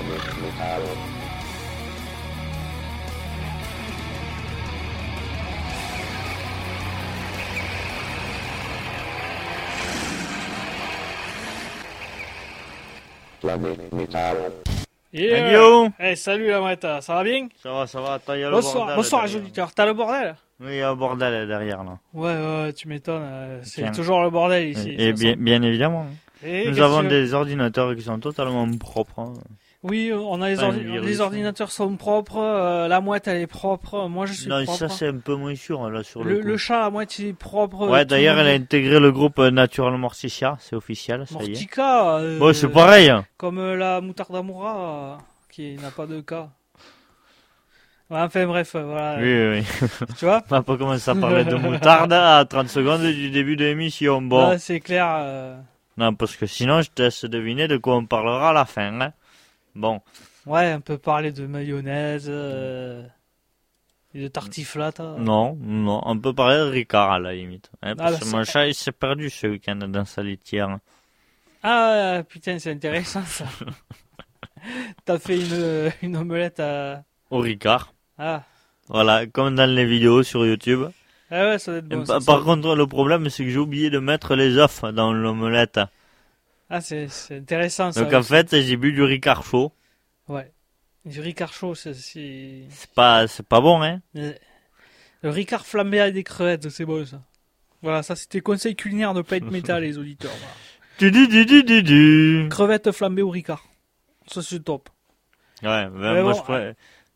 Yo. Hey, salut la Maretta, ça va bien? Ça va, attends, il y a le Bonsoir, bordel. bonsoir les derrière. auditeurs, t'as le bordel? Oui, il y a un bordel derrière là. Ouais, tu m'étonnes, c'est Tiens. toujours le bordel ici. Et de toute façon. bien évidemment. Et Nous qu'est-ce avons que tu veux? des ordinateurs qui sont totalement propres. Hein. Oui, on a Pas un virus, les ordinateurs sont propres, la mouette elle est propre, moi je suis Non, propre. ça c'est un peu moins sûr là sur le coup. Le chat, la mouette il est propre. Ouais, tout d'ailleurs, le elle a monde intégré le groupe Natural Morticia, c'est officiel, ça y est. Mortica, Bon, c'est pareil. comme la moutarde Amoura, qui n'a pas de cas. Ouais, enfin bref, voilà. Oui. Tu vois? On va pas commencer à parler de moutarde à 30 secondes du début de l'émission. Bon. Ouais, c'est clair. Non, parce que sinon, je te laisse deviner de quoi on parlera à la fin. Hein. Bon. Ouais, on peut parler de mayonnaise et de tartiflette. Non, on peut parler de Ricard à la limite. Hein, parce bah, que mon chat, il s'est perdu ce week-end dans sa litière. Ah putain, c'est intéressant ça. T'as fait une omelette à... Au Ricard. Ah. Voilà, comme dans les vidéos sur YouTube. Ah ouais, ça doit être bon. Par contre, le problème, c'est que j'ai oublié de mettre les œufs dans l'omelette. Ah, c'est intéressant ça. Donc en fait, j'ai bu du Ricard chaud. Ouais. Du Ricard chaud, c'est... C'est pas bon, hein. Le Ricard flambé avec des crevettes, c'est bon ça. Voilà, ça c'était conseil culinaire de Plate Metal, les auditeurs. Voilà. Crevettes flambées au Ricard. Ça c'est top. Ouais, Mais moi bon, je pourrais...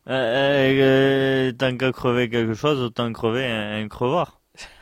tant qu'à crever quelque chose, autant crever un crevard.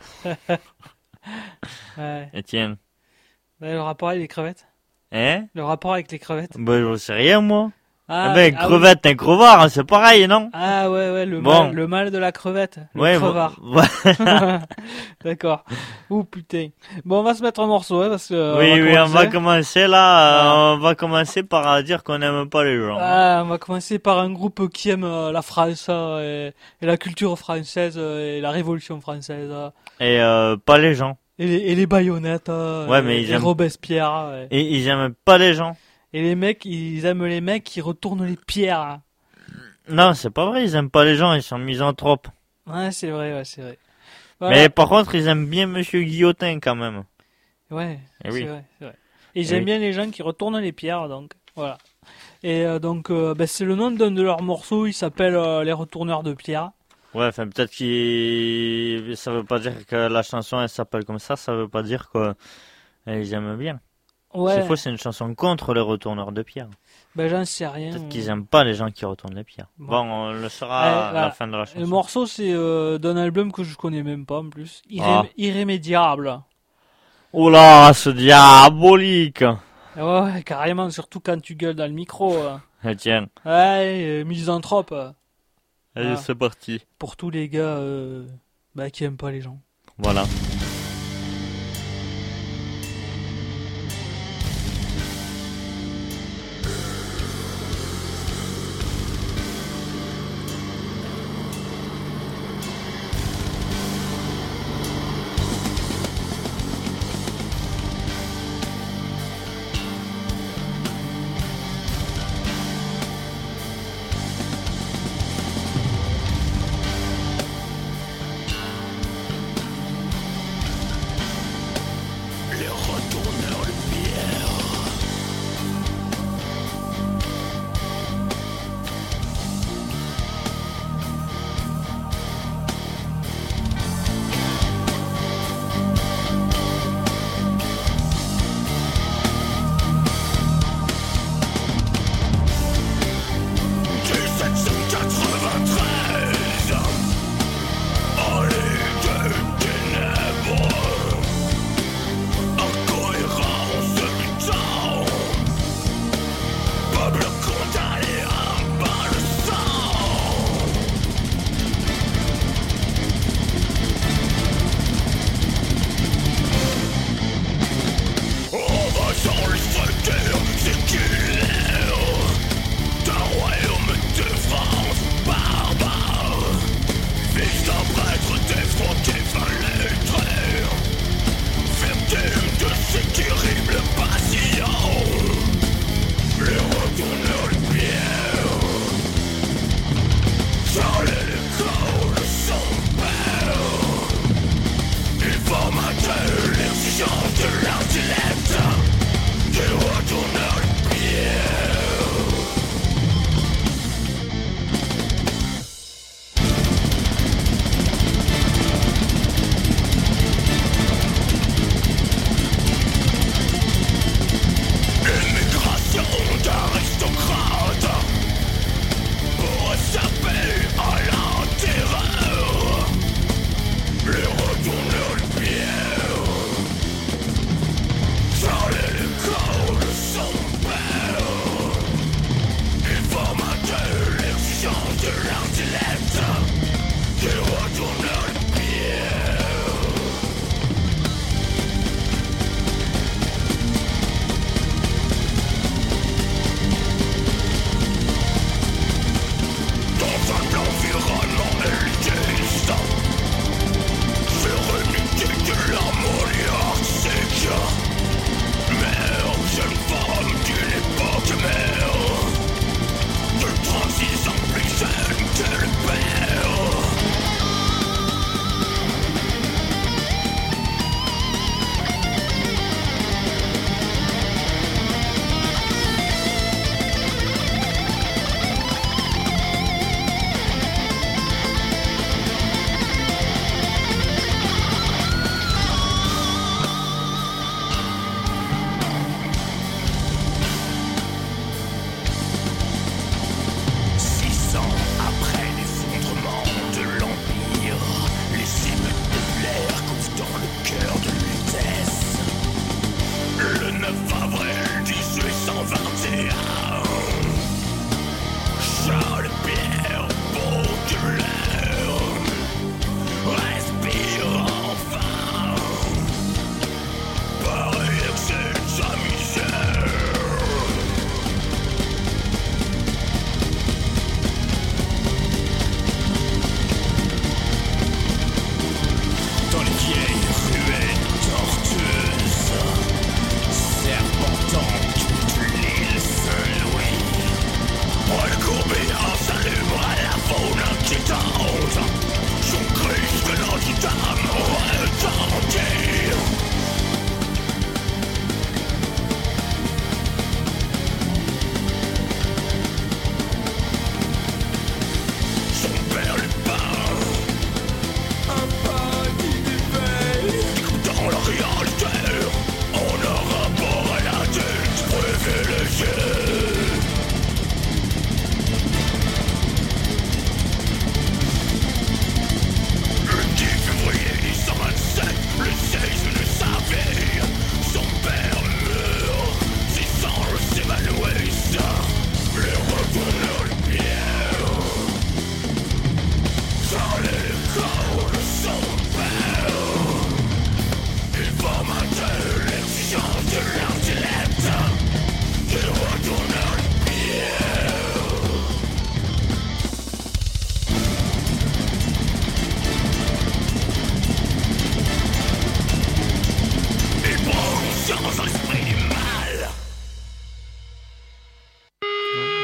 Ouais. Et tiens. Le rapport avec les crevettes? Hein? Le rapport avec les crevettes? Bah, je sais rien, moi. Ah, ben, ah crevette, un crevard, c'est pareil, non? Ah ouais, Bon. le mal de la crevette, le Ouais, crevard. ouais. D'accord. Ouh putain. Bon, on va se mettre en morceau, hein, parce que... Oui, on va commencer là, on va commencer par dire qu'on n'aime pas les gens. Ah, on va commencer par un groupe qui aime la France et la culture française et la Révolution française. Et pas les gens. Et les baïonnettes, Ouais, mais et Robespierre. Et ils aiment pas les gens. Et les mecs, ils aiment les mecs qui retournent les pierres. Non, c'est pas vrai, ils aiment pas les gens, ils sont misanthropes. Ouais, c'est vrai. Voilà. Mais par contre, ils aiment bien Monsieur Guillotin quand même. Ouais, Eh oui. c'est vrai. Et ils aiment bien les gens qui retournent les pierres, donc voilà. Et donc, c'est le nom d'un de leurs morceaux, il s'appelle Les Retourneurs de Pierre. Ouais, enfin peut-être qu'ils... Ça veut pas dire que la chanson elle s'appelle comme ça veut pas dire qu'ils aiment bien. Ouais. S'il faut, c'est une chanson contre les retourneurs de pierre. Ben j'en sais rien. Peut-être qu'ils aiment pas les gens qui retournent les pierres. Bon, on le saura à la fin de la chanson. Le morceau, c'est d'un album que je connais même pas en plus. Irrémédiable. Oh là, ce diabolique. Ouais, carrément, surtout quand tu gueules dans le micro. Et tiens. Ouais, misanthrope. Allez, Voilà. c'est parti. Pour tous les gars qui aiment pas les gens. Voilà.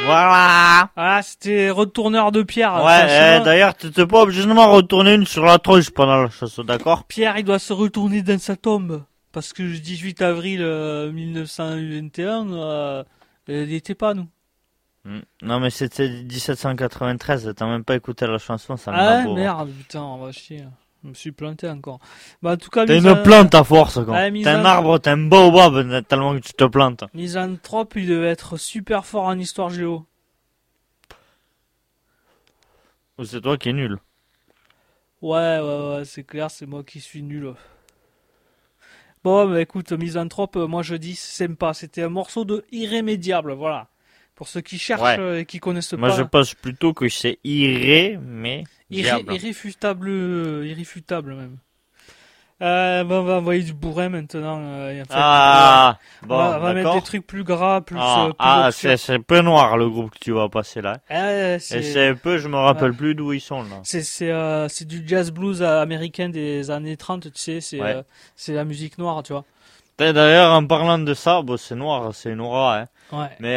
Voilà. Ah, c'était retourneur de pierre. Ouais, d'ailleurs, t'étais pas obligatoirement retourner une sur la tronche pendant la chanson, d'accord? Pierre, il doit se retourner dans sa tombe. Parce que le 18 avril 1921, il était pas, nous. Non, mais c'était 1793, t'as même pas écouté la chanson, ça me Ah, va beau. merde, putain, on va chier. Je me suis planté encore. Bah, en tout cas, T'es une plante à force, quoi. Ouais, T'es un arbre, t'es un baobab, tellement que tu te plantes. Misanthrope, il devait être super fort en histoire géo. Ou c'est toi qui es nul. Ouais, c'est clair, c'est moi qui suis nul. Bon, bah écoute, Misanthrope, moi je dis c'est sympa. C'était un morceau de irrémédiable, voilà. Pour ceux qui cherchent et qui connaissent Moi, pas. je pense plutôt que c'est Irréfutable même. Bon, on va envoyer du bourrin maintenant. En fait, bon, on va mettre des trucs plus gras, plus c'est un peu noir le groupe que tu vas passer là. Et c'est un peu, je me rappelle plus d'où ils sont là. C'est du jazz blues américain des années 30, tu sais, c'est la musique noire, tu vois. D'ailleurs, en parlant de ça, bon, c'est noir, c'est noir, hein. Ouais. Mais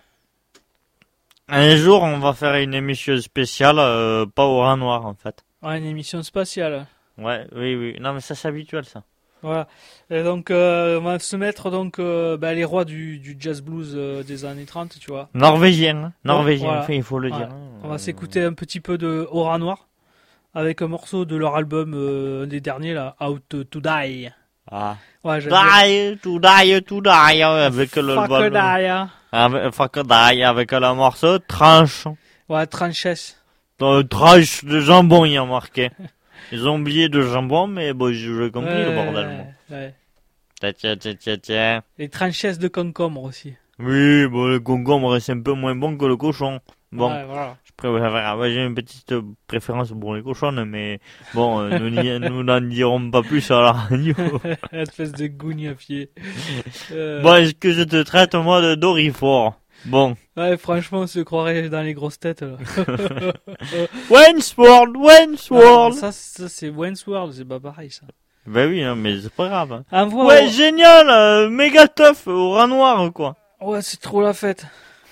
un jour, on va faire une émission spéciale, pas au rat noir en fait. Ouais, une émission spatiale. Ouais, oui. Non, mais ça c'est habituel ça. Voilà. Et donc, on va se mettre donc les rois du jazz blues des années 30, tu vois. Norvégien, voilà. il faut le dire. On va s'écouter un petit peu de Aura Noir avec un morceau de leur album des derniers là, Out to Die. Ah. Ouais, to die, avec le Fuck die, avec le morceau tranche. Ouais, tranches. Tranche de jambon, il y a marqué. Ils ont oublié de jambon, mais bon, j'ai compris le bordel. Ouais. Tiens. Les tranches de concombre aussi. Oui, bon, le concombre, c'est un peu moins bon que le cochon. Bon, ouais, voilà. j'ai une petite préférence pour les cochons, mais bon, nous n'en dirons pas plus à la radio. Espèce de gougne à pied. Bon, est-ce que je te traite moi de Dorifort? Bon. Ouais, franchement, on se croirait dans les grosses têtes, là. Wayne's World. Ça, c'est Wayne's World, c'est pas pareil, ça. Ben oui, non, mais c'est pas grave. Hein. Génial, méga tough, au rat noir, quoi. Ouais, c'est trop la fête.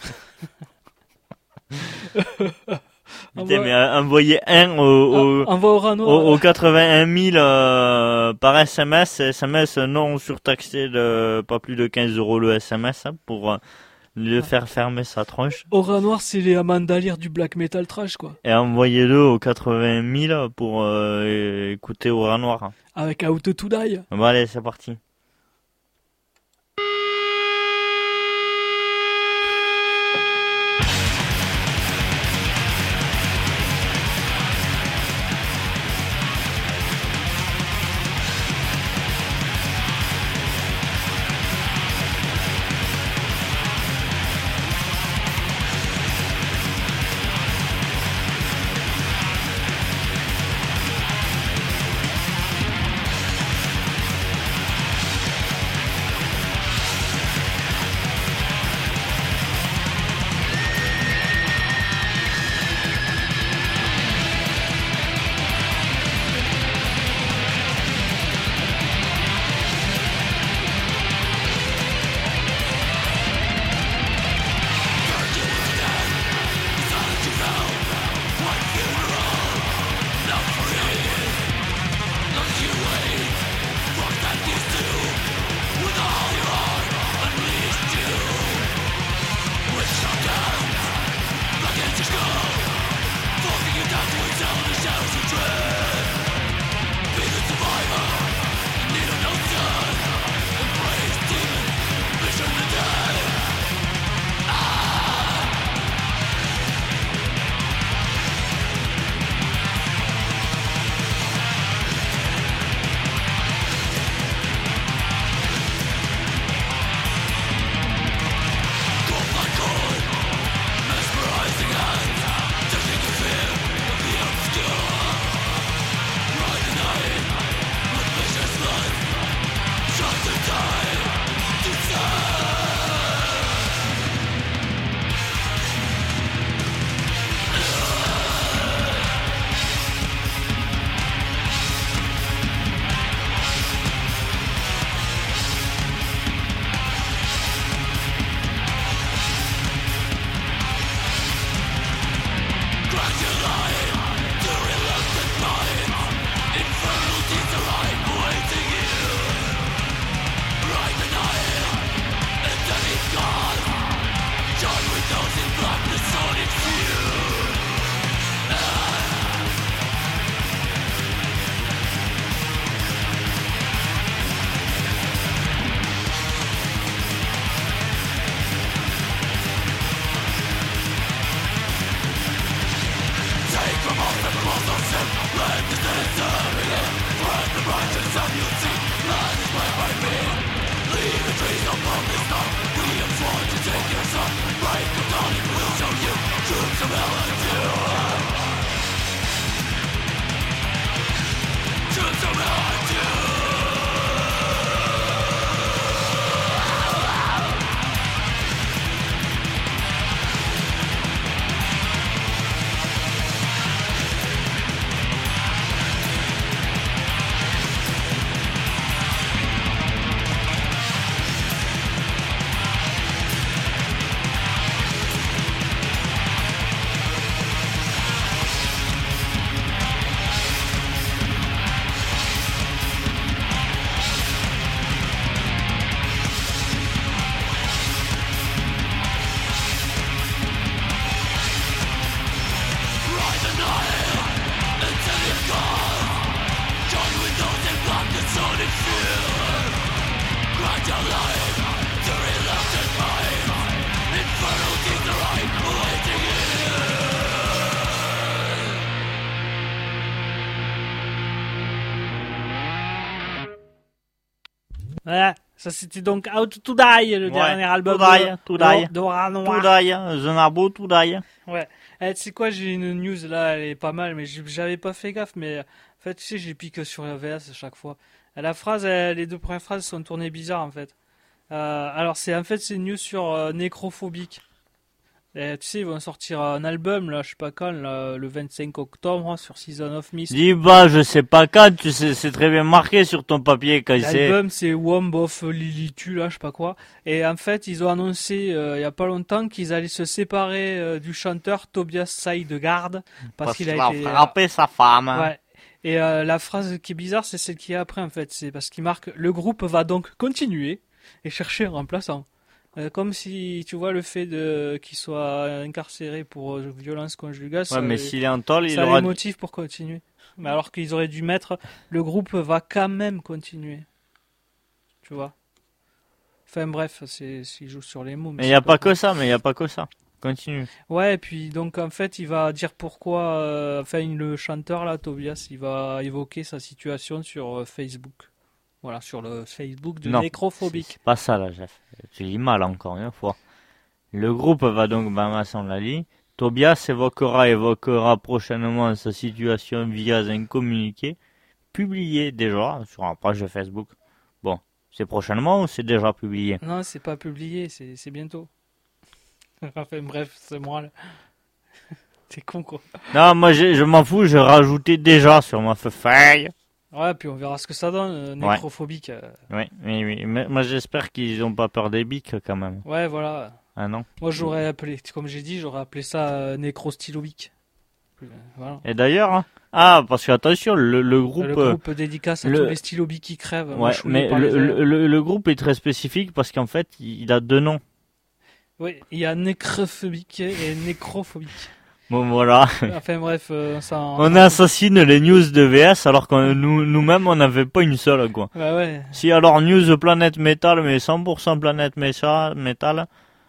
Putain, mais envoyer un au 81 000 par SMS non surtaxé de pas plus de 15 € le SMS pour lui faire fermer sa tronche. Aura Noir, c'est les amandalières du black metal trash, quoi. Et envoyez-le au 80 000 pour écouter Aura Noir. Avec Out to Die. Bon, allez, c'est parti. Voilà, ça c'était donc Out to Die, le dernier album de Rat Noir. To Die, The Nabo To Die. Ouais. Tu sais quoi, j'ai une news là, elle est pas mal, mais j'avais pas fait gaffe, mais en fait, tu sais, j'ai piqué sur la VS à chaque fois. La phrase, les deux premières phrases sont tournées bizarres en fait. Alors c'est une news sur Nécrophobique. Et, tu sais, ils vont sortir un album là, je sais pas quand, là, le 25 octobre sur Season of Mist. Dis bah, je sais pas quand, tu sais, c'est très bien marqué sur ton papier quand c'est. L'album c'est Womb of Lilitu là, je sais pas quoi. Et en fait, ils ont annoncé il y a pas longtemps qu'ils allaient se séparer du chanteur Tobias Seidegard parce qu'il a été frappé sa femme. Ouais. Et la phrase qui est bizarre, c'est celle qui est après en fait, c'est parce qu'il marque le groupe va donc continuer et chercher un remplaçant. Comme si, tu vois, le fait qu'il soit incarcéré pour violence conjugale, ouais, mais s'il est en tôle, ça les motive pour continuer. Mais alors qu'ils auraient dû mettre le groupe va quand même continuer. Tu vois. Enfin bref, s'il joue sur les mots. Mais il n'y a pas que ça, Continue. Ouais, et puis donc en fait, il va dire pourquoi, le chanteur là, Tobias, il va évoquer sa situation sur Facebook. Voilà, sur le Facebook de Nécrophobique. C'est pas ça là, Jeff. Tu lis mal encore une fois. Le groupe va donc Bamason la lit. Tobias évoquera prochainement sa situation via un communiqué publié déjà sur la page de Facebook. Bon, c'est prochainement ou c'est déjà publié? Non, c'est pas publié, c'est bientôt. Enfin bref, c'est moi là. T'es con quoi. Non, moi je m'en fous, je rajoutais déjà sur ma feuille. Ouais, puis on verra ce que ça donne, Nécrophobique. Oui. Mais moi j'espère qu'ils n'ont pas peur des bics quand même. Ouais, voilà. Ah non. Moi j'aurais appelé, comme j'ai dit, ça Nécrostylobique. Voilà. Et d'ailleurs, parce que attention, le groupe... Le groupe dédicace à tous les stylobiques qui crèvent. Ouais, mais le groupe est très spécifique parce qu'en fait, il a deux noms. Oui, il y a Nécrophobique et Nécrophobique. Bon, voilà. Enfin bref, on assassine les news de VS alors que nous-mêmes on n'avait pas une seule quoi. Bah ouais. Si alors news Planète Metal mais 100% Planète Metal.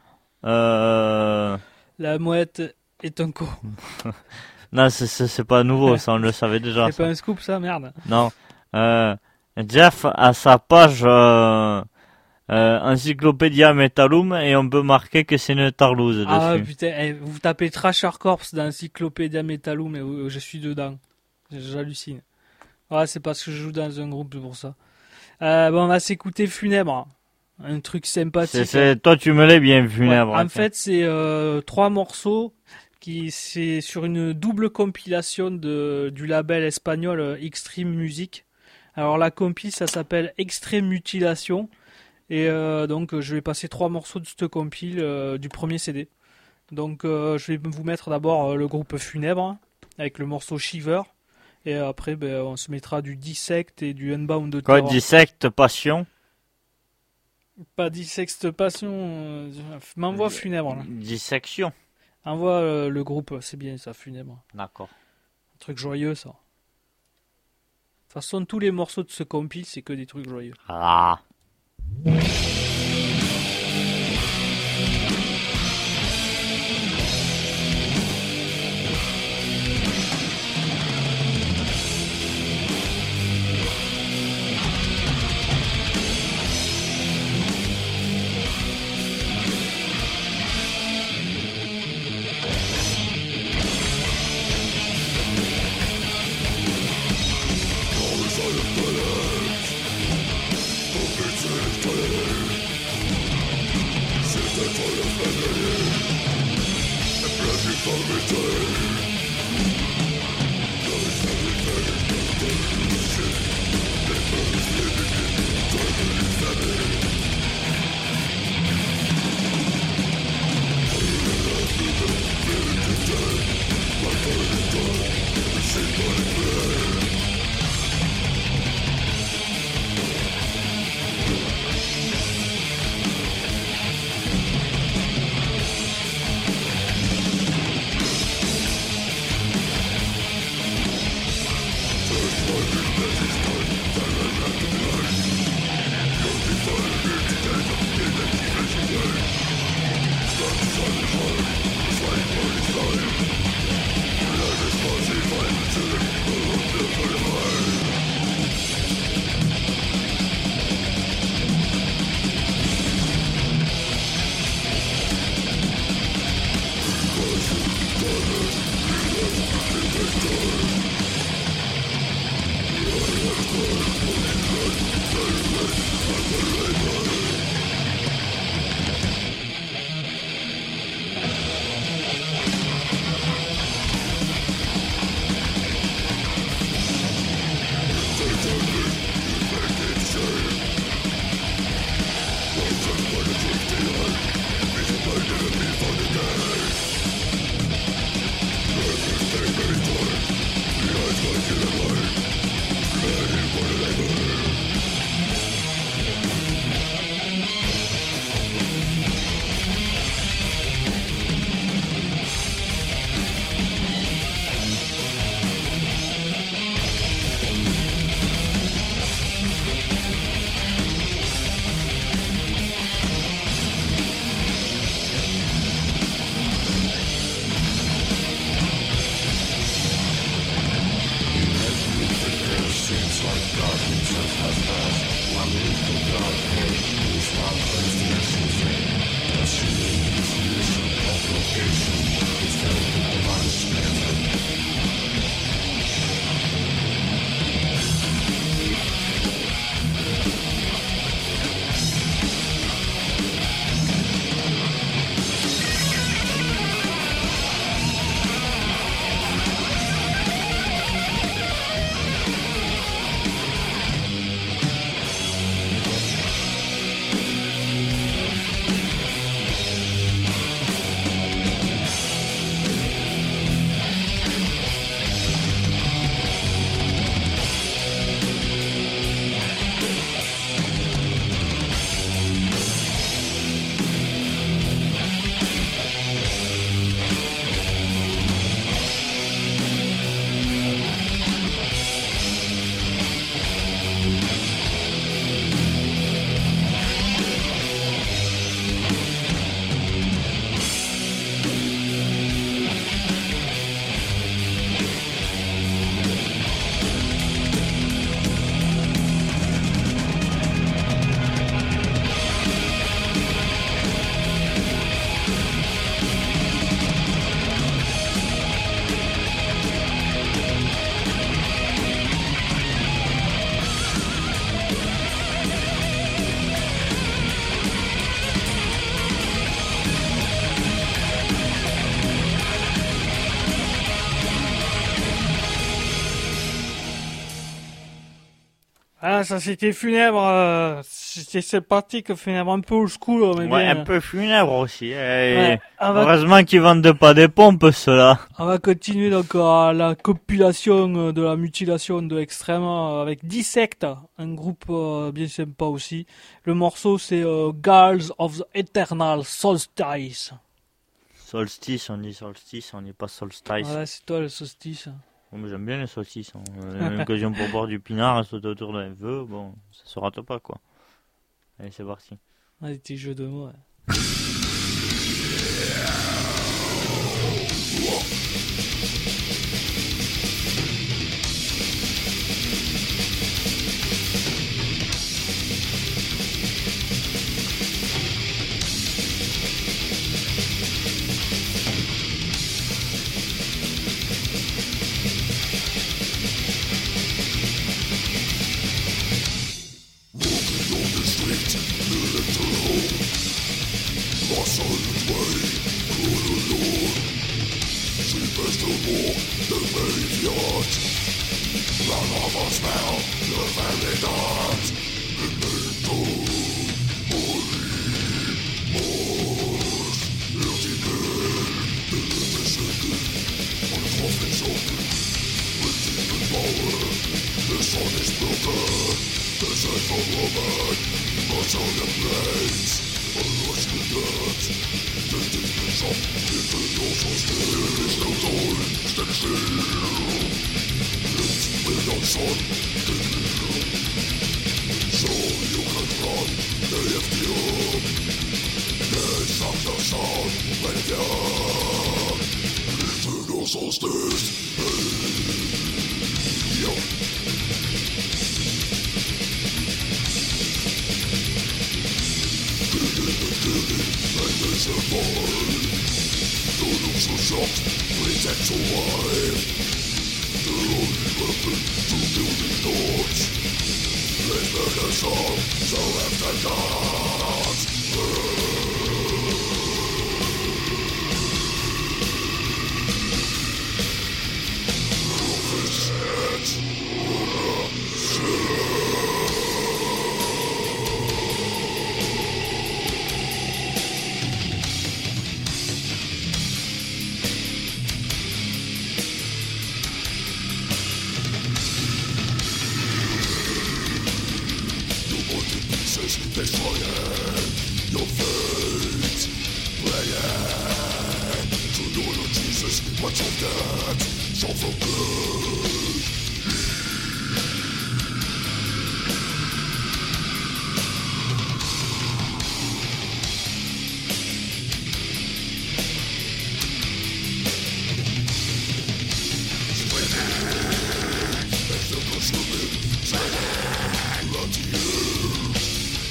La mouette est un con. Non, c'est pas nouveau, ça on le savait déjà. C'est pas un scoop ça, merde. Non. Jeff a sa page Encyclopédia Metallum et on peut marquer que c'est une tarlouse dessus. Ah putain, vous tapez Trasher Corps dans Encyclopédia Metallum et je suis dedans. J'hallucine. Ouais, c'est parce que je joue dans un groupe pour ça. Bon, on va s'écouter Funèbre. Un truc sympathique. Toi tu me l'es bien Funèbre. Ouais, en fait, c'est 3 morceaux c'est sur une double compilation du label espagnol Extreme Music. Alors la compile, ça s'appelle Extreme Mutilation. Et donc je vais passer 3 morceaux de cette compile du premier CD. Donc je vais vous mettre d'abord le groupe Funèbre avec le morceau Shiver. Et après on se mettra du Dissect et du Unbound de Terror. Quoi, Dissect Passion? Pas Dissect Passion, m'envoie Funèbre là. Dissection. Envoie le groupe, c'est bien ça, Funèbre. D'accord. Un truc joyeux ça. De toute façon tous les morceaux de ce compile c'est que des trucs joyeux. Ah. Ah, ça c'était funèbre, c'était sympathique, funèbre, un peu old school, mais ouais, bien. Un peu funèbre aussi. Ouais, Heureusement qu'ils vendent pas des pompes, ceux-là. On va continuer donc à la compilation de la mutilation de Extrême avec Dissect, un groupe bien sympa aussi. Le morceau c'est Girls of the Eternal Solstice. Solstice, on dit solstice, on dit pas solstice. Voilà, c'est toi le solstice. Bon, mais j'aime bien les saucisses. Une occasion pour boire du pinard et sauter autour d'un feu, bon, ça se rate pas quoi. Allez, c'est parti. Ah, des petits jeux de mots. Ouais.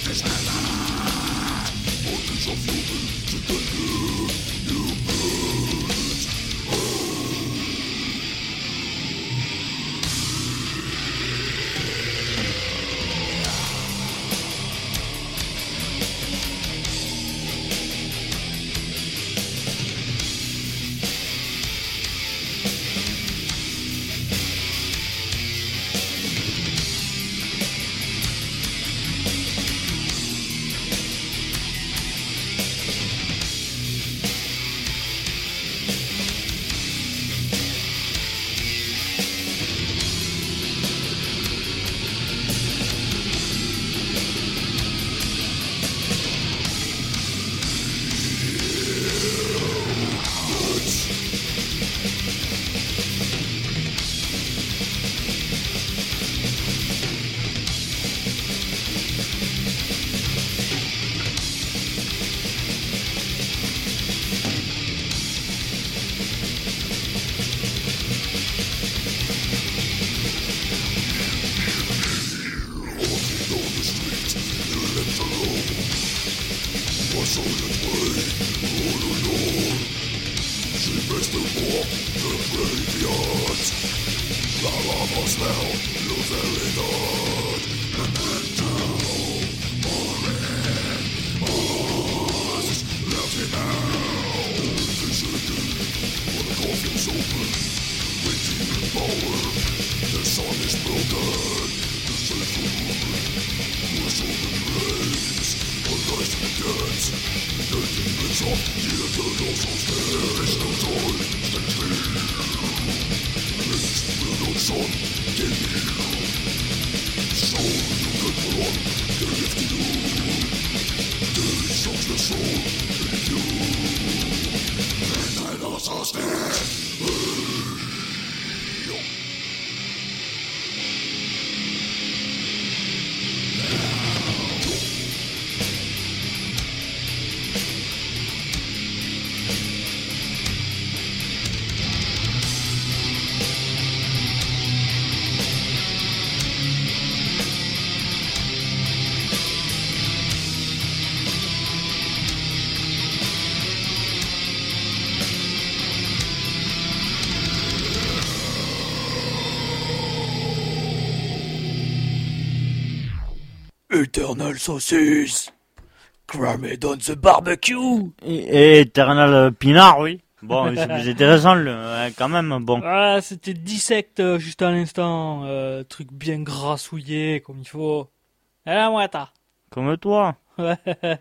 Eternal Saucisse, crammed on the barbecue. Et Eternal Pinard, oui. Bon, c'est plus intéressant quand même, bon. Ah, c'était Dissect juste à l'instant, truc bien grassouillé comme il faut. Et la moite. Comme toi. Ouais,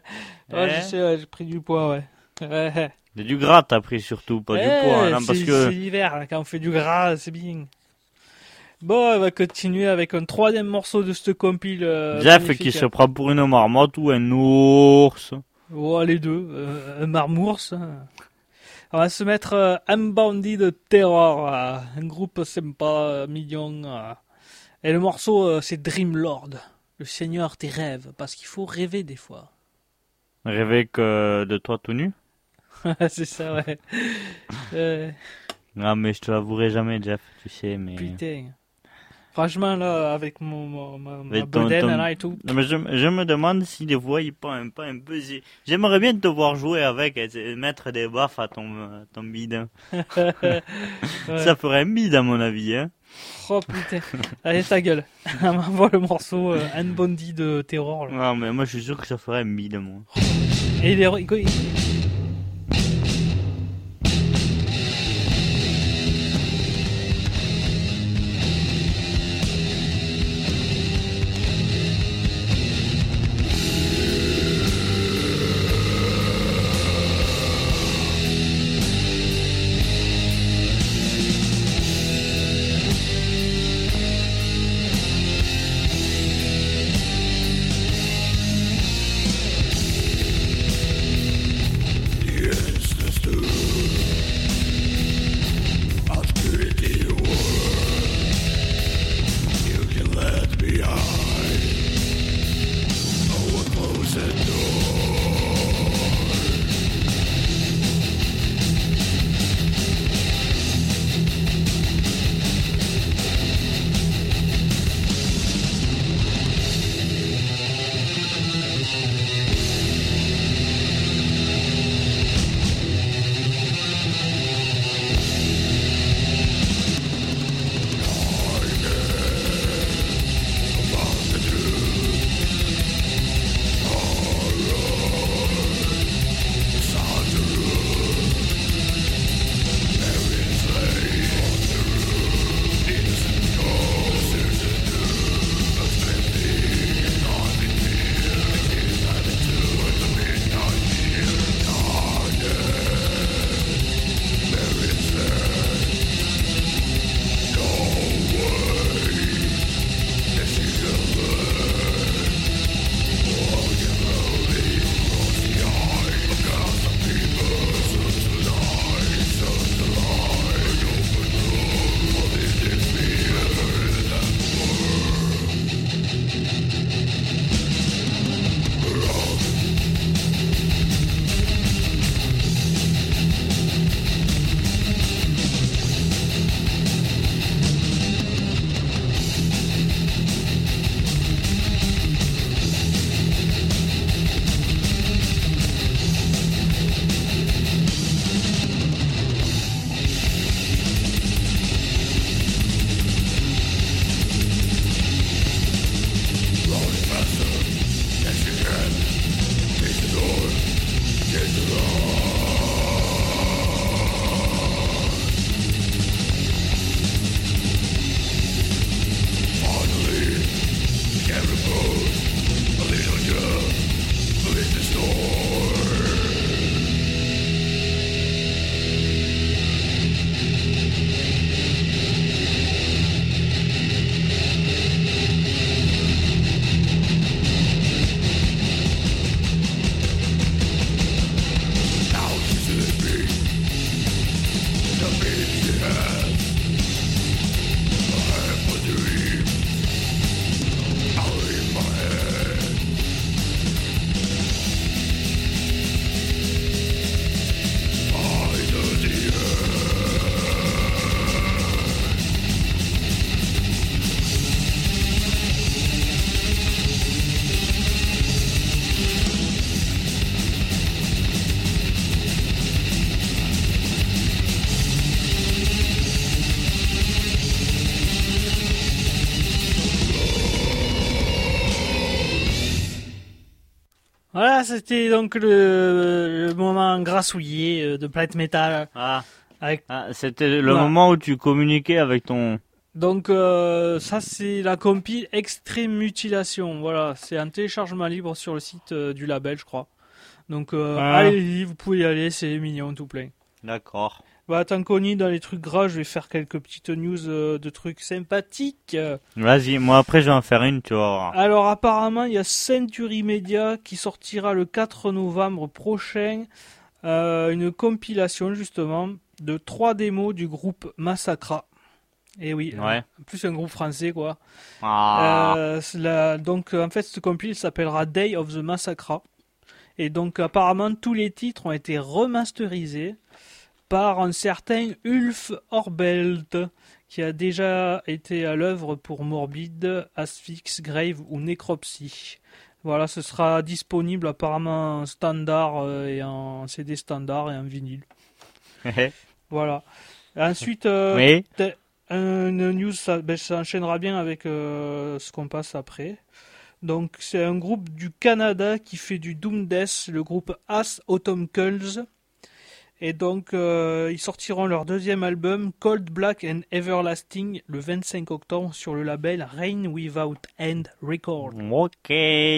je sais, ouais, j'ai pris du poids, ouais. Ouais. Du gras t'as pris surtout, pas du poids, non, parce que... C'est l'hiver, quand on fait du gras, c'est bien. Bon, on va continuer avec un troisième morceau de ce compile. Jeff magnifique. Qui se prend pour une marmotte ou un ours. Oh, les deux, un marmours. On va se mettre Unbounded Terror, un groupe sympa, mignon. Et le morceau, c'est Dreamlord, le seigneur des rêves, parce qu'il faut rêver des fois. Rêver que de toi tout nu? C'est ça, ouais. Non, mais je te l'avouerai jamais, Jeff, tu sais, mais... Putain. Franchement, là, avec ma bedaine là et tout. Non, mais je me demande si des fois il pas un peu... J'aimerais bien te voir jouer avec et mettre des baffes à ton bide. Ouais. Ça ferait un bide à mon avis, hein. Oh putain. Allez, ta gueule. On m'envoie le morceau Unbounded de Terror. Là. Non, mais moi je suis sûr que ça ferait un bide, moi. Et Voilà, c'était donc le moment grassouillé de Planet Metal. C'était le moment où tu communiquais avec ton... Donc ça c'est la compile Extreme Mutilation. Voilà, c'est un téléchargement libre sur le site du label, je crois. Donc allez-y, vous pouvez y aller, c'est mignon tout plein. D'accord. Tant qu'on y est dans les trucs gras, je vais faire quelques petites news de trucs sympathiques. Vas-y, moi après je vais en faire une, tu vois. Alors apparemment, il y a Century Media qui sortira le 4 novembre prochain une compilation justement de 3 démos du groupe Massacra. Et oui, ouais. Plus un groupe français quoi. Ah. Donc en fait, cette compile s'appellera Day of the Massacra. Et donc apparemment, tous les titres ont été remasterisés par un certain Ulf Orbelt, qui a déjà été à l'œuvre pour Morbid, Asphyx, Grave ou Necropsy. Voilà, ce sera disponible apparemment en standard et en CD standard et en vinyle. Voilà. Ensuite, oui. Une news, ça enchaînera bien avec ce qu'on passe après. Donc, c'est un groupe du Canada qui fait du Doom Death, le groupe As Autumn Culls. Et donc, ils sortiront leur deuxième album, Cold Black and Everlasting, le 25 octobre sur le label Rain Without End Record. Ok.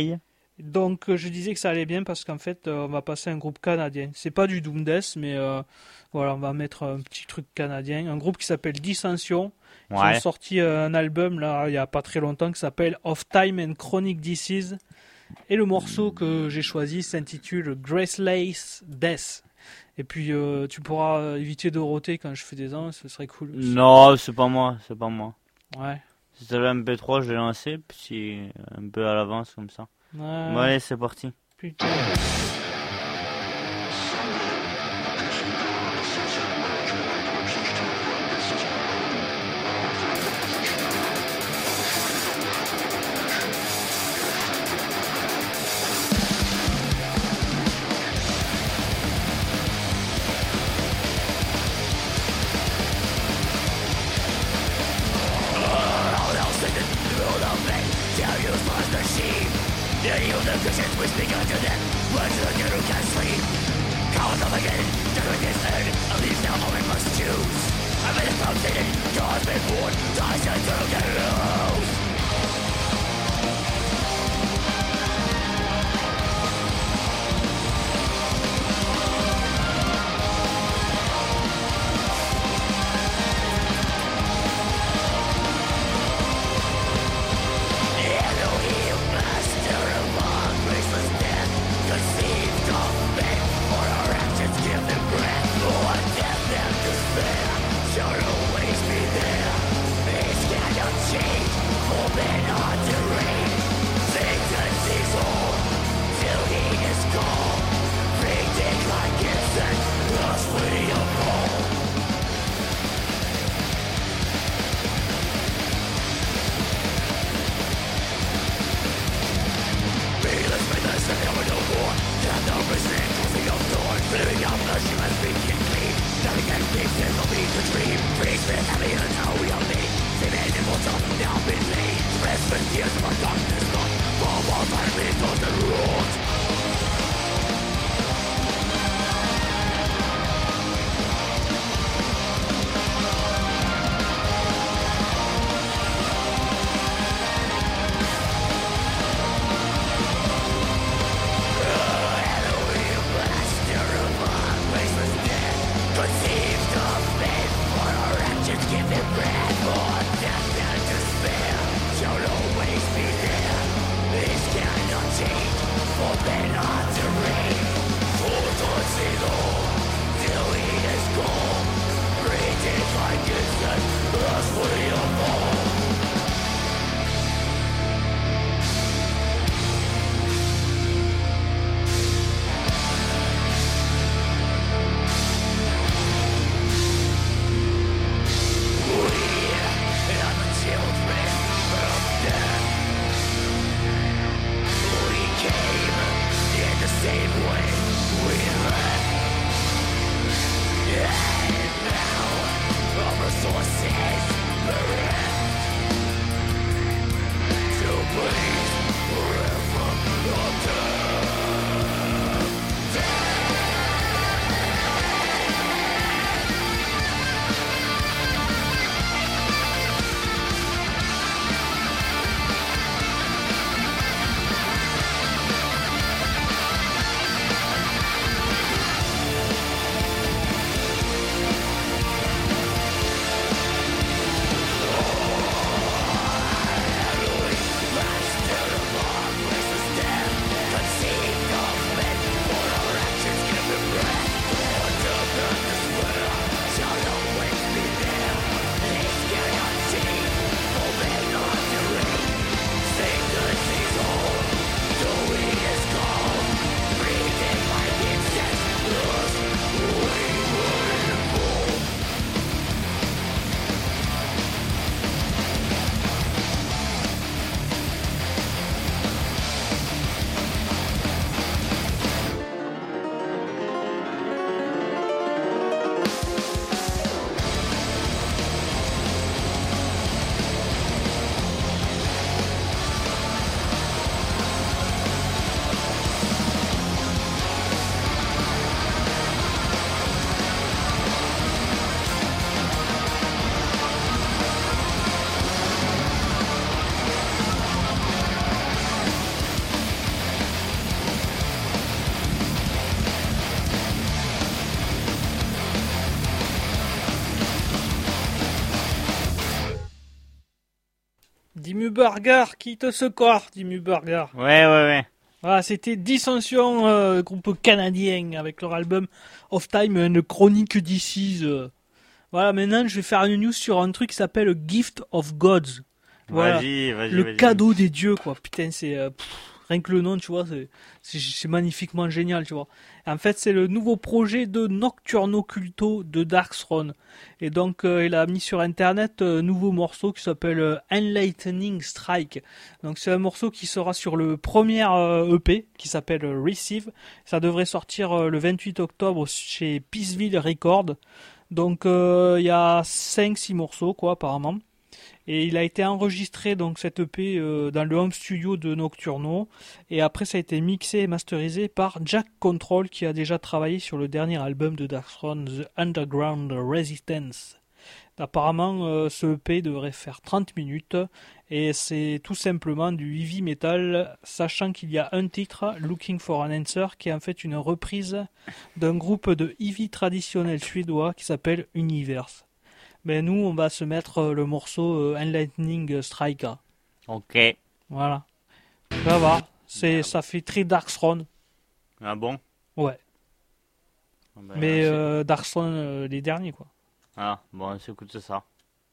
Donc, je disais que ça allait bien parce qu'en fait, on va passer un groupe canadien. C'est pas du Doom Death, mais voilà, on va mettre un petit truc canadien. Un groupe qui s'appelle Dissension. Ils ont sorti un album, là, il y a pas très longtemps, qui s'appelle Of Time and Chronic Disease. Et le morceau que j'ai choisi s'intitule Graceless Death. Et puis tu pourras éviter de roter quand je fais des ans, ce serait cool aussi. Non, c'est pas moi. Ouais. C'était le MP3, je l'ai lancé, puis un peu à l'avance comme ça. Ouais. Bon allez, c'est parti. Putain. Shall always be there. This cannot change. Burger qui te secourt, Dimmu Burger. Ouais. Voilà, c'était Dissension, groupe canadien, avec leur album Of Time and Chronic Disease. Voilà, maintenant je vais faire une news sur un truc qui s'appelle Gift of Gods. Voilà, vas-y. Cadeau des dieux, quoi. Putain, c'est... rien que le nom, tu vois, c'est magnifiquement génial, tu vois. En fait, c'est le nouveau projet de Nocturno Culto de Darkthrone. Et donc, il a mis sur Internet un nouveau morceau qui s'appelle Enlightening Strike. Donc, c'est un morceau qui sera sur le premier EP, qui s'appelle Receive. Ça devrait sortir le 28 octobre chez Peaceville Records. Donc, il y a 5-6 morceaux, quoi, apparemment. Et il a été enregistré, donc, cet EP dans le home studio de Nocturno. Et après, ça a été mixé et masterisé par Jack Control, qui a déjà travaillé sur le dernier album de Darkthrone, The Underground Resistance. Apparemment, ce EP devrait faire 30 minutes. Et c'est tout simplement du heavy metal, sachant qu'il y a un titre, Looking for an Answer, qui est en fait une reprise d'un groupe de heavy traditionnel suédois qui s'appelle Universe. Mais nous, on va se mettre le morceau Enlightening Strike. Ok. Voilà. Ça va. Ça fait très Darkthrone. Ah bon? Ouais. Mais Darkthrone, les derniers, quoi. Ah, bon, on s'écoute ça.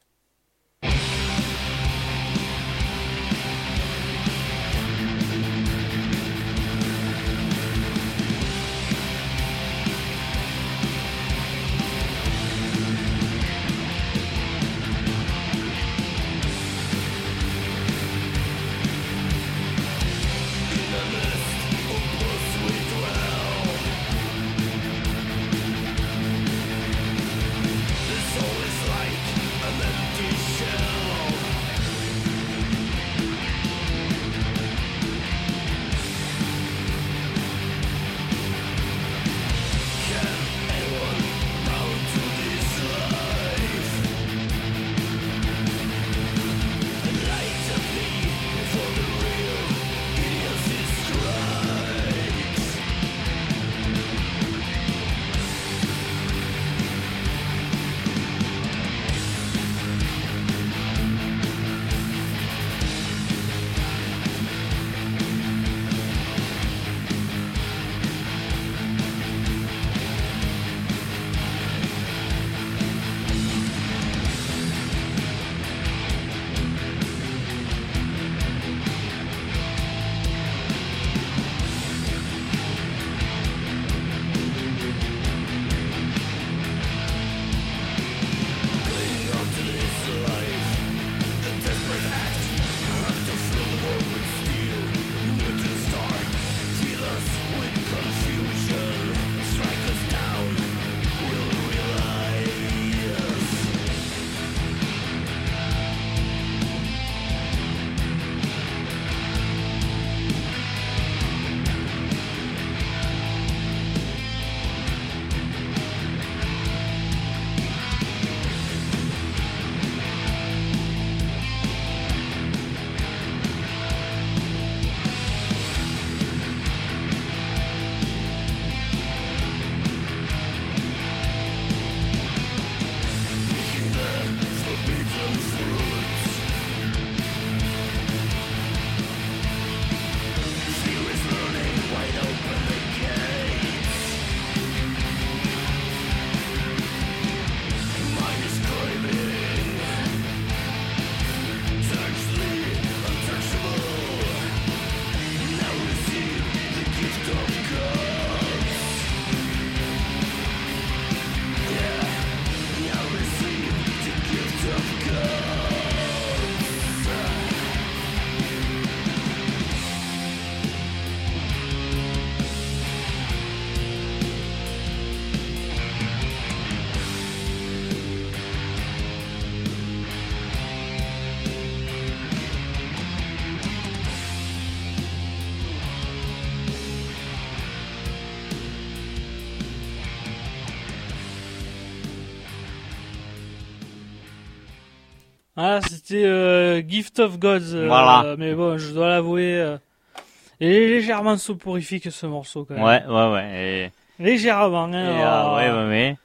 Ah, c'était Gift of Gods. Voilà. Mais bon, je dois l'avouer, il est légèrement soporifique ce morceau quand même. Ouais. Légèrement, hein. Ouais.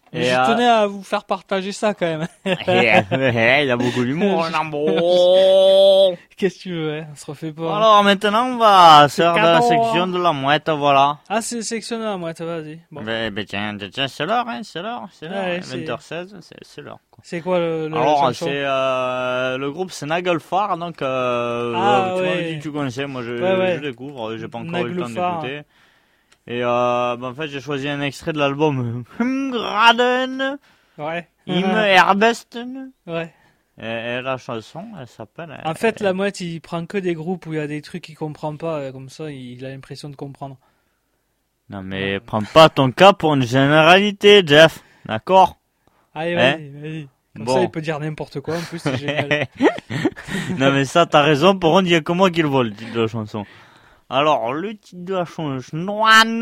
Mais je tenais à vous faire partager ça quand même. Il a beaucoup d'humour, Qu'est-ce que tu veux, on se refait pas. Alors maintenant on va faire de la section de la mouette, voilà. Ah, c'est section de la mouette, vas-y. Bon. Tiens, c'est l'heure, c'est l'heure. 20h16, c'est l'heure. C'est quoi le Alors c'est le groupe, c'est Nagelfar, donc tu connaissais, moi je découvre, j'ai pas encore eu le temps d'écouter. Et en fait j'ai choisi un extrait de l'album Graden. Ouais. Herbesten. Ouais. Et la chanson, elle s'appelle... En fait, la mouette, il prend que des groupes où il y a des trucs qu'il comprend pas, comme ça, il a l'impression de comprendre. Non, mais prends pas ton cas pour une généralité, Jeff. D'accord? Allez, vas-y. Comme ça, il peut dire n'importe quoi, en plus, c'est génial. Non, mais ça, t'as raison, par contre, il y a que moi qui le vois, le titre de la chanson. Alors, le titre de la chanson, Noan,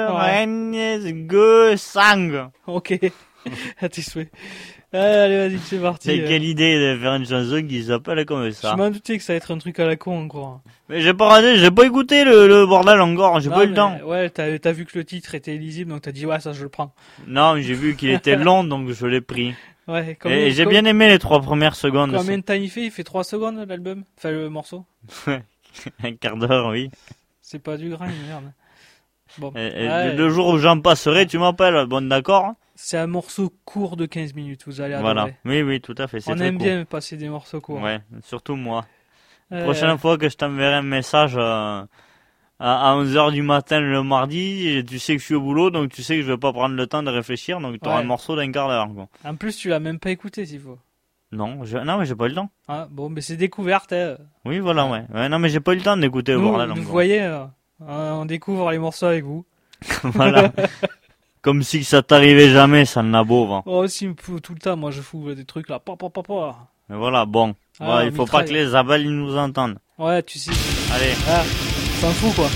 Sang. Ok. À tes souhaits. Allez, vas-y, c'est parti. C'est quelle idée de faire une chanson qui s'appelle comme ça. Je m'en doutais que ça allait être un truc à la con encore. Mais j'ai pas écouté le bordel encore, j'ai pas eu le temps. Ouais, t'as vu que le titre était illisible, donc t'as dit ouais, ça je le prends. Non, j'ai vu qu'il était long, donc je l'ai pris. Ouais, et j'ai bien aimé les 3 premières secondes. Combien de temps il fait? Il fait 3 secondes l'album? Enfin, le morceau? Un quart d'heure, oui. C'est pas du grain, merde. Bon. Le jour où j'en passerai, tu m'appelles, bon d'accord? C'est un morceau court de 15 minutes, vous allez adorer. Voilà, oui, tout à fait. On aime bien passer des morceaux courts. Ouais, surtout moi. La prochaine fois que je t'enverrai un message à 11h du matin le mardi, tu sais que je suis au boulot, donc tu sais que je vais pas prendre le temps de réfléchir, donc tu auras un morceau d'un quart d'heure. En plus, tu l'as même pas écouté s'il faut. Non, mais j'ai pas eu le temps. Ah, bon, mais c'est découverte. Oui, voilà, ouais. Non, mais j'ai pas eu le temps d'écouter le bordel. Vous voyez, on découvre les morceaux avec vous. Voilà. Comme si ça t'arrivait jamais, ça n'a beau. Hein. Oh, si, tout le temps, moi je fous des trucs là. Mais voilà, bon. Il faut pas que les abeilles nous entendent. Ouais, tu sais. Allez. S'en fout quoi.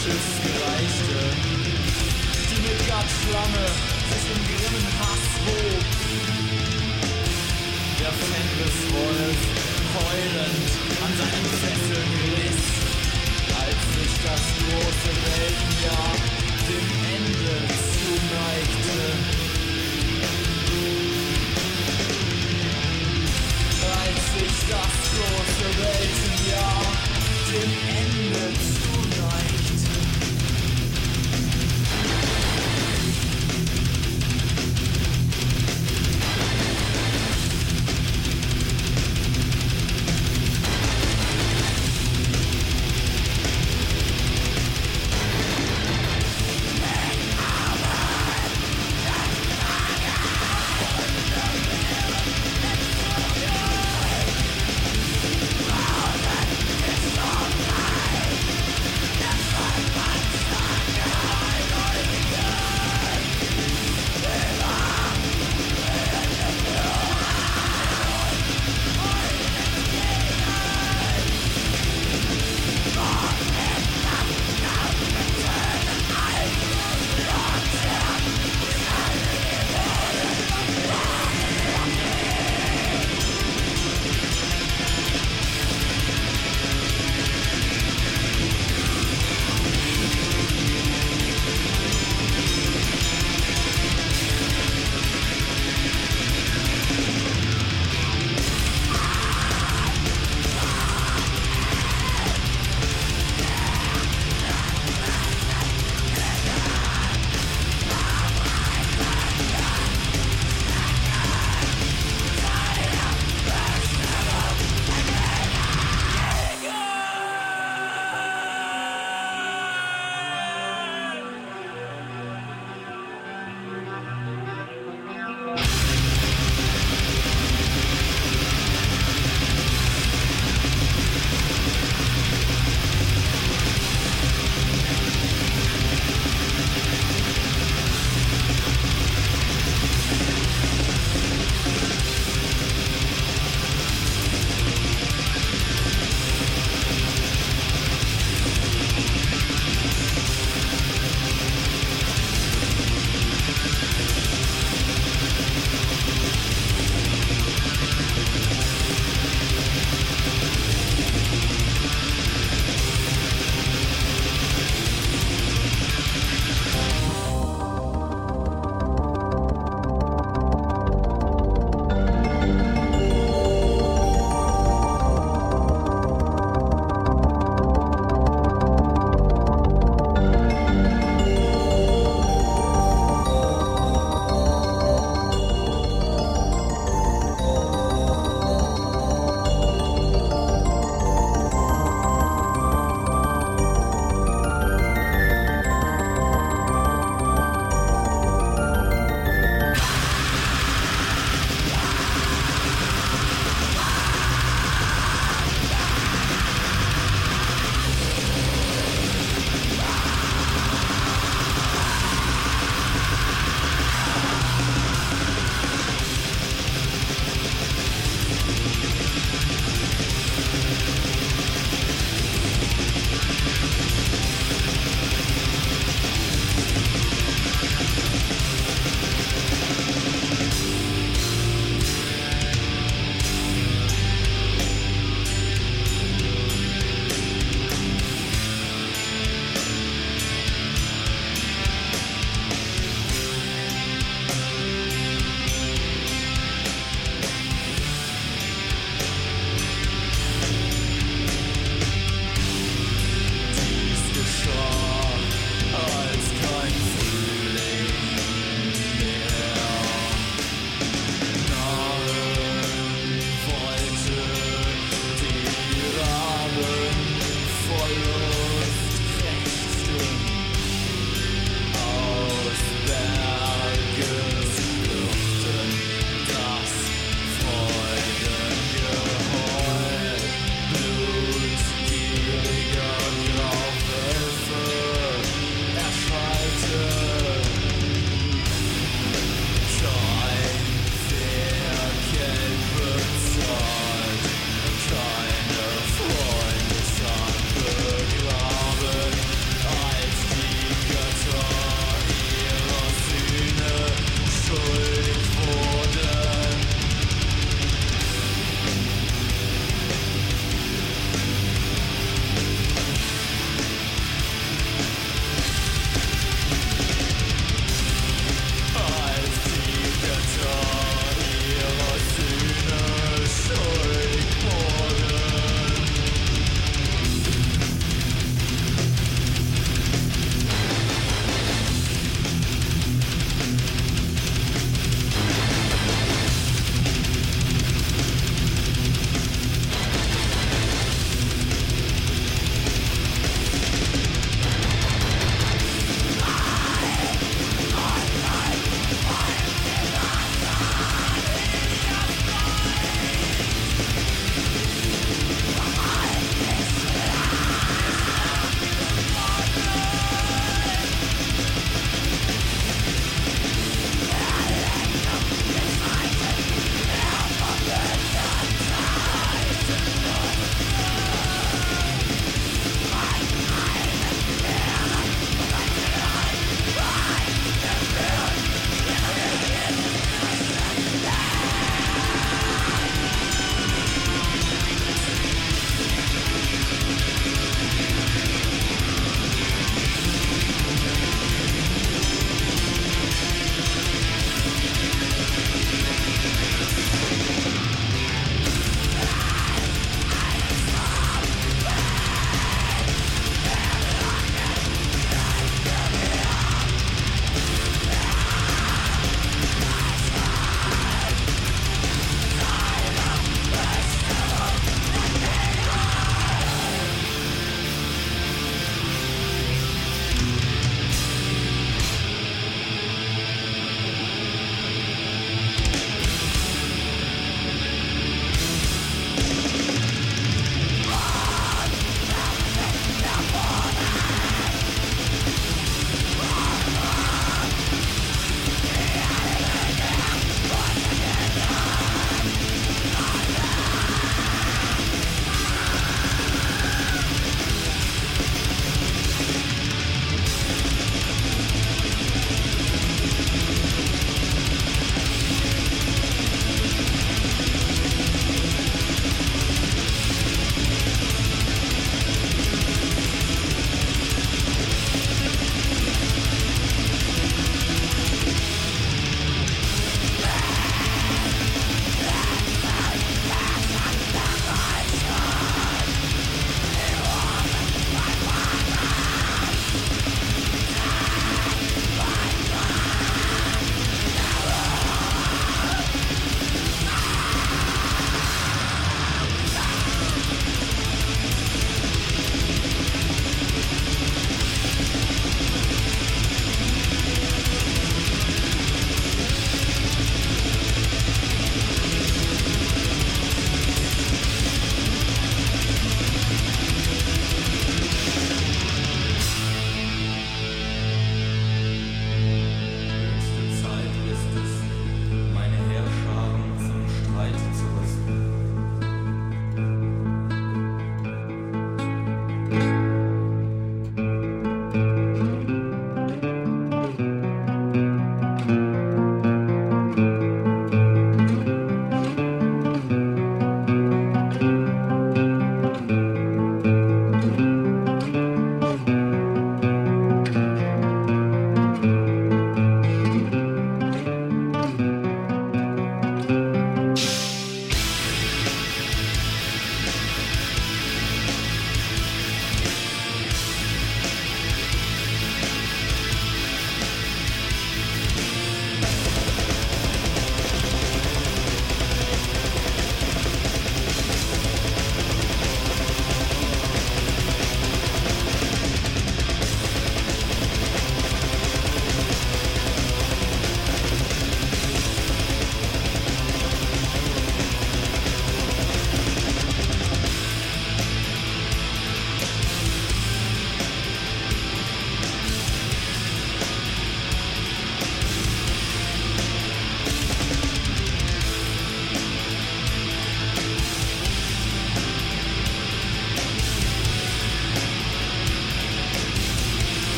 Schiffsgereichte, die mit Gatschlange sich im grimmen Hass hob. Der Fenriswolf heulend an seinen Fesseln riss, als sich das große Weltenjahr dem Ende zuneigte. Als sich das große Weltenjahr dem Ende zuneigte.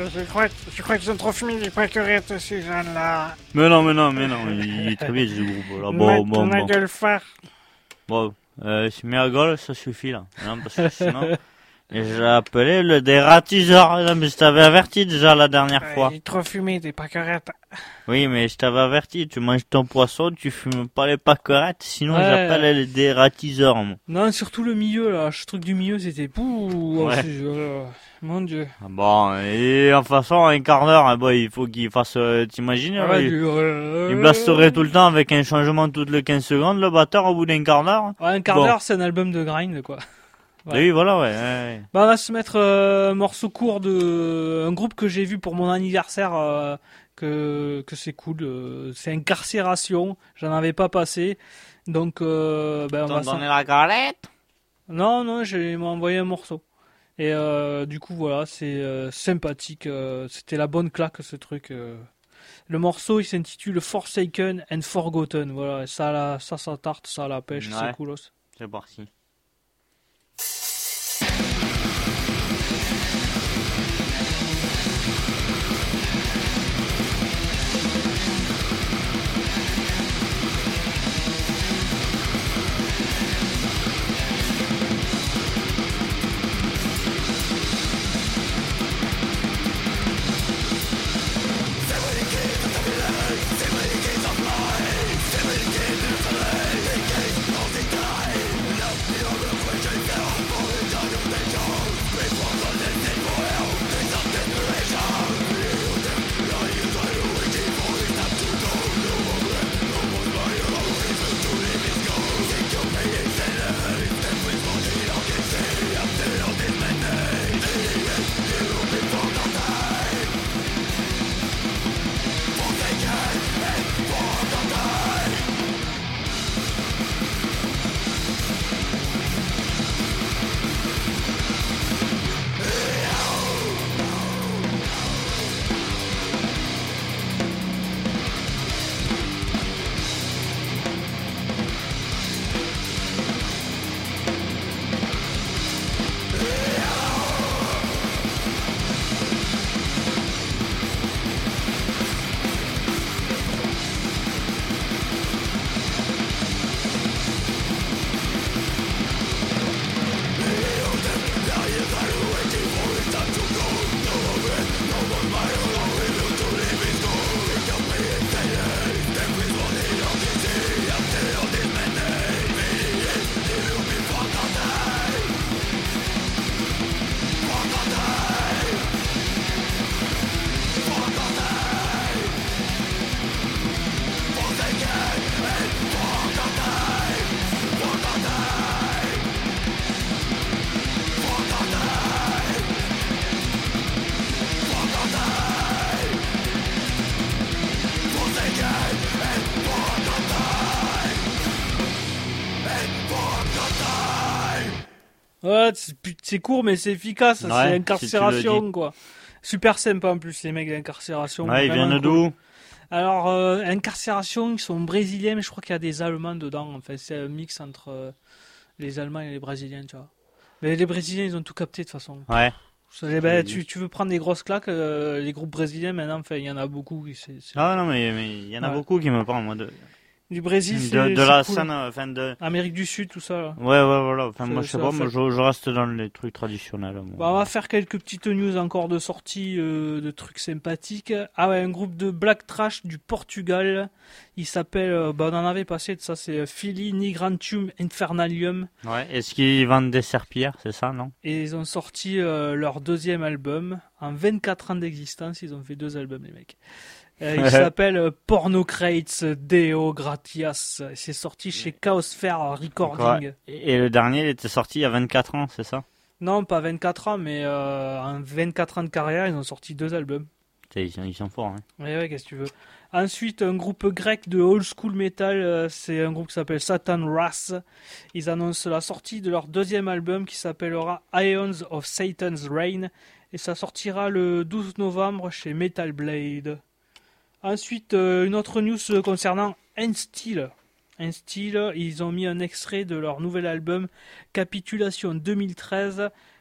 je crois qu'ils ont trop fumé les pâquerettes, ces gens-là. Mais non, il est très bien ce groupe. Là. Bon. Gueule phare. Bon, si mes gueule, ça suffit là. Non, parce que sinon, j'ai appelé le dératiseur. Non, mais je t'avais averti déjà la dernière fois. Il est trop fumé, des pâquerettes. Oui, mais je t'avais averti, tu manges ton poisson, tu fumes pas les pâquerettes, sinon j'appelle le dératiseur, moi. Non, surtout le milieu, là. Ce truc du milieu, c'était pouh. Ouais. Mon Dieu. Bon, et en façon, un quart d'heure, bon, il faut qu'il fasse, t'imagines, il blasterait tout le temps avec un changement toutes les 15 secondes, le batteur, au bout d'un quart d'heure. Ouais, un quart d'heure, c'est un album de grind, quoi. Ouais. Oui, voilà, ouais. Bah, on va se mettre un morceau court de un groupe que j'ai vu pour mon anniversaire, que c'est cool. C'est Incarcération. J'en avais pas passé. Donc, on va donné la galette? Non, il m'a envoyé un morceau. Et du coup, voilà, c'est sympathique. C'était la bonne claque, ce truc. Le morceau, il s'intitule Forsaken and Forgotten. Voilà, ça tarte, ça à la pêche, c'est cool. C'est parti. Ouais, c'est court mais c'est efficace, c'est Incarcération quoi. Super sympa en plus les mecs d'Incarcération. Ouais, ils viennent d'où? Alors Incarcération, ils sont brésiliens mais je crois qu'il y a des Allemands dedans. Enfin, c'est un mix entre les Allemands et les Brésiliens, tu vois. Mais les Brésiliens, ils ont tout capté de toute façon. Ouais. Tu veux prendre des grosses claques, les groupes brésiliens maintenant, enfin il y en a beaucoup. Ah non mais il y en a beaucoup qui me parlent moi du Brésil, de la cool. scène, enfin Amérique du Sud, tout ça. Là. Ouais, voilà. Enfin, moi, je sais pas, moi, je reste dans les trucs traditionnels. Bah, on va faire quelques petites news encore de sortie, de trucs sympathiques. Ah ouais, un groupe de black trash du Portugal. Il s'appelle, on en avait passé de ça, c'est Philly Nigrantium Infernalium. Ouais, est-ce qu'ils vendent des serpillères, c'est ça, non? Et ils ont sorti leur deuxième album. En 24 ans d'existence, ils ont fait 2 albums, les mecs. Il s'appelle Pornocrates Deo Gratias. C'est sorti chez Chaosphere Recording. Et le dernier, il était sorti il y a 24 ans, c'est ça? Non, pas 24 ans, mais en 24 ans de carrière, ils ont sorti 2 albums. Ils sont forts, hein. Ouais, qu'est-ce que tu veux. Ensuite, un groupe grec de old school metal, c'est un groupe qui s'appelle Satan Wrath. Ils annoncent la sortie de leur deuxième album qui s'appellera Ions of Satan's Reign. Et ça sortira le 12 novembre chez Metal Blade. Ensuite, une autre news concernant Ensteel. Ensteel, ils ont mis un extrait de leur nouvel album Capitulation 2013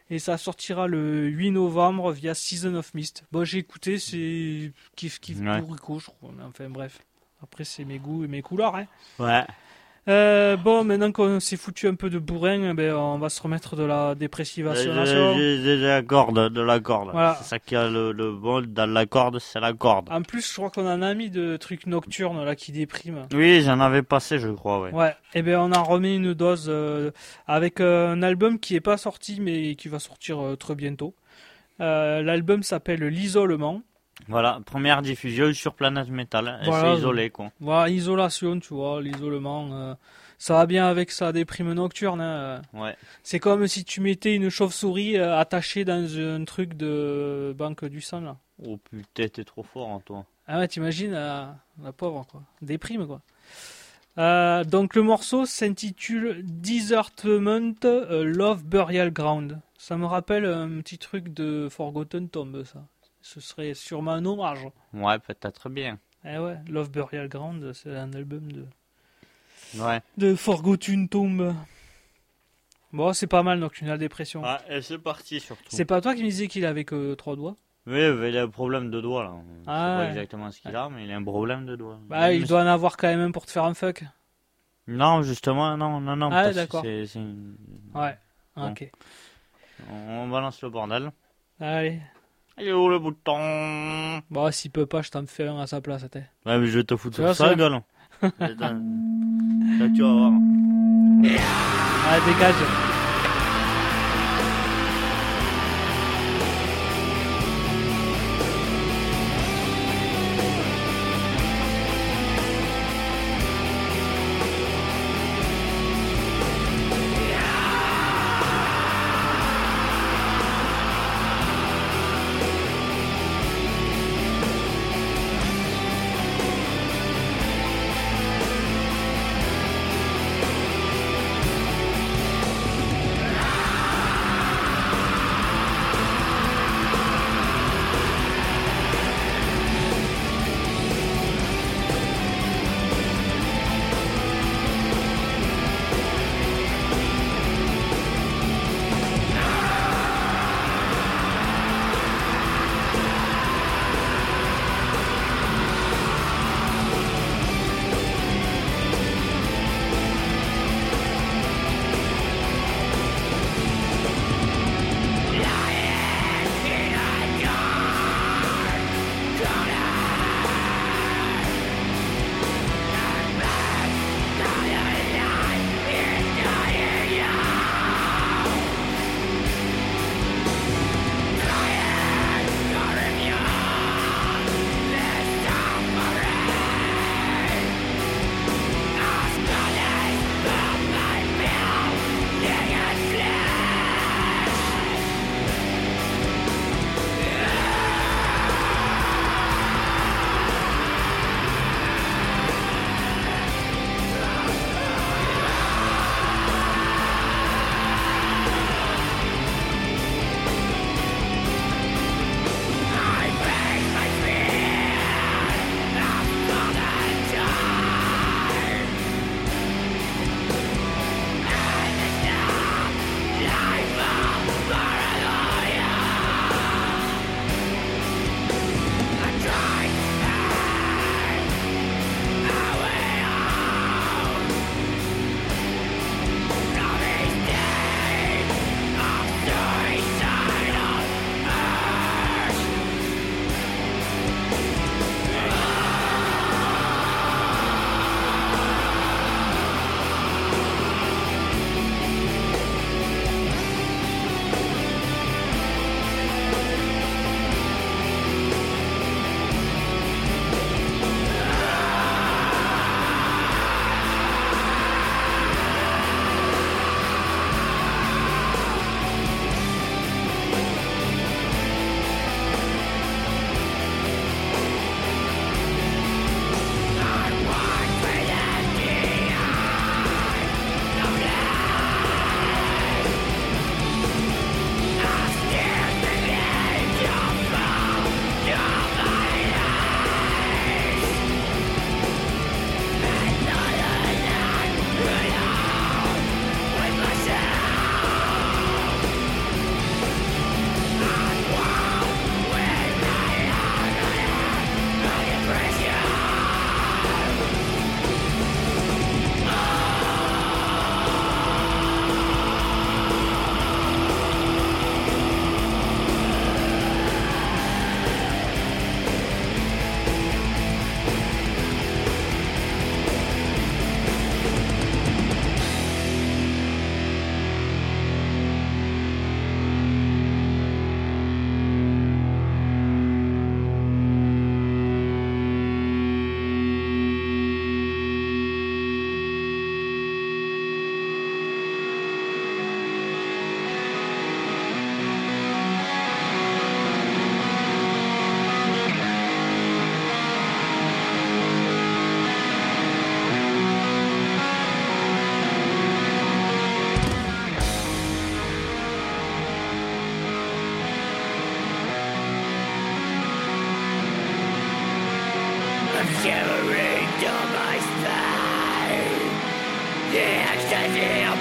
Et ça sortira le 8 novembre via Season of Mist. Bon, j'ai écouté, c'est kiff bourrico, je crois. Enfin, bref. Après, c'est mes goûts et mes couleurs, hein. Ouais. Bon, maintenant qu'on s'est foutu un peu de bourrin, on va se remettre de la dépressivation. J'ai la corde, de la corde. Voilà. C'est ça qui a le bon dans la corde, c'est la corde. En plus, je crois qu'on en a mis de trucs nocturnes là qui dépriment. Oui, j'en avais passé, je crois, ouais. Ouais, et on en remet une dose avec un album qui est pas sorti mais qui va sortir très bientôt. L'album s'appelle L'isolement. Voilà, première diffusion sur Planète Metal. Voilà, c'est isolé, quoi. Voilà, isolation, tu vois, l'isolement. Ça va bien avec sa déprime nocturne. Hein. Ouais. C'est comme si tu mettais une chauve-souris attachée dans un truc de banque du sang, là. Oh putain, t'es trop fort, hein, toi. Ah ouais, t'imagines, la pauvre, quoi. Déprime, quoi. Donc le morceau s'intitule Desertment Love Burial Ground. Ça me rappelle un petit truc de Forgotten Tomb, ça. Ce serait sûrement un hommage. Ouais, peut-être bien. Eh ouais, Love Burial Ground, c'est un album de Forgotten Tomb. Bon, c'est pas mal, donc une dépression. Ah, et c'est parti surtout. C'est pas toi qui me disais qu'il avait que 3 doigts? Oui, il a un problème de doigt là. Je sais pas ouais. exactement ce qu'il a, mais il a un problème de doigt. Bah, il doit en avoir quand même un pour te faire un fuck. Non, justement, non. Ah, d'accord. C'est Ouais, bon. Ok. On balance le bordel. Allez. Il est où le bouton? Bon, s'il peut pas, je t'en fais un à sa place, t'es. Ouais, mais je vais te foutre sur ça, gueule. Là, tu vas voir. Allez, dégage.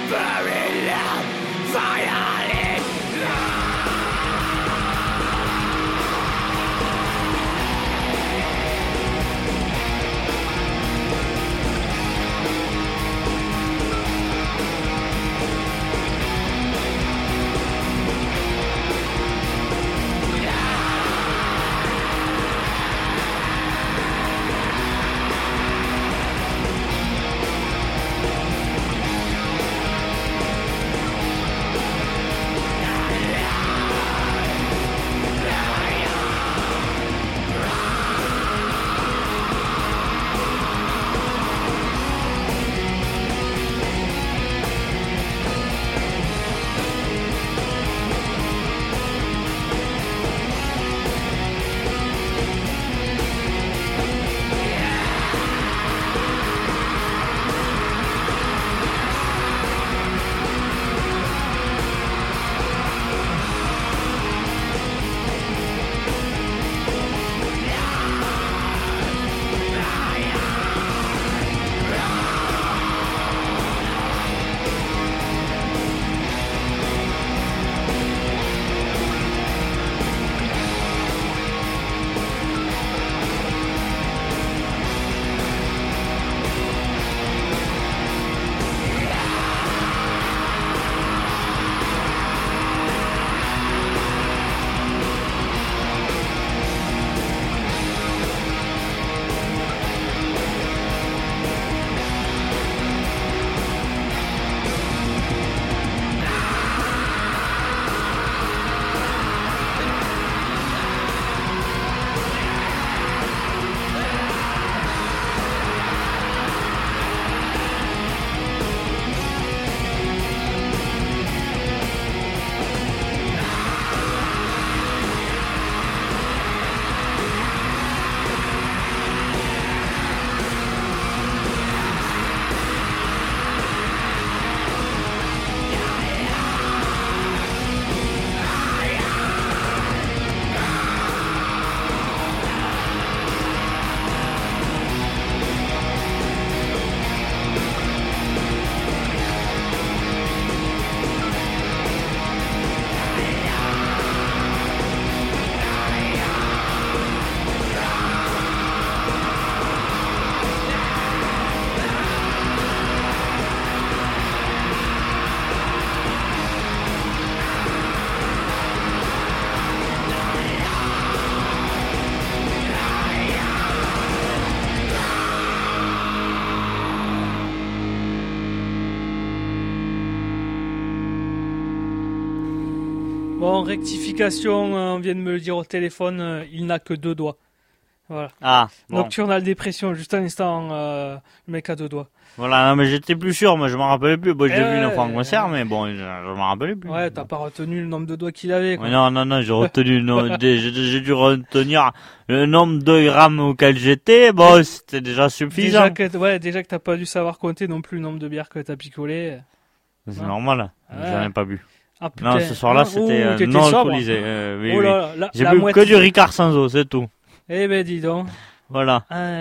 Bon, rectification, on vient de me le dire au téléphone, il n'a que 2 doigts. Voilà. Ah, bon. Nocturnal dépression, juste un instant, le mec a 2 doigts. Voilà, non, mais j'étais plus sûr, moi je m'en rappelais plus. Bon, j'ai vu une fois en concert, mais bon, je m'en rappelais plus. Ouais, t'as pas retenu le nombre de doigts qu'il avait, quoi. Ouais, non, j'ai retenu, j'ai dû retenir le nombre de grammes auquel j'étais. Bon, c'était déjà suffisant. Déjà que t'as pas dû savoir compter non plus le nombre de bières que t'as picolé. C'est normal, j'en ai pas bu. Ah, putain. Non, ce soir-là, c'était non alcoolisé. Oui, oh là, oui. J'ai bu que du Ricard sans eau, c'est tout. Eh ben, dis donc. Voilà.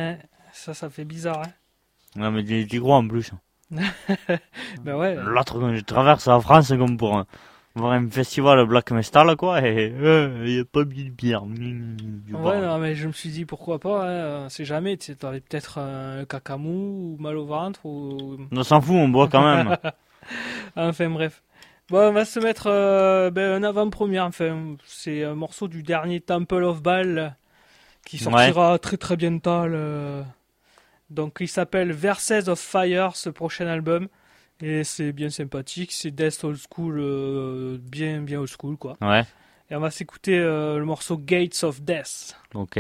Ça fait bizarre, hein. Non, mais t'y crois en plus. Ben ouais. L'autre, quand je traverse la France, comme pour voir un festival Black Mestal, quoi, et y a pas de bière. Ouais, non, mais je me suis dit, pourquoi pas, hein, c'est jamais, tu sais, t'avais peut-être un cacamou, ou mal au ventre, ou... On s'en fout, on boit quand même. Enfin, bref. Bon, on va se mettre un avant-première, enfin, c'est un morceau du dernier Temple of Baal, qui sortira très très bientôt. Donc il s'appelle Verses of Fire, ce prochain album, et c'est bien sympathique, c'est Death Old School, bien old school, quoi. Ouais. Et on va s'écouter le morceau Gates of Death. Ok.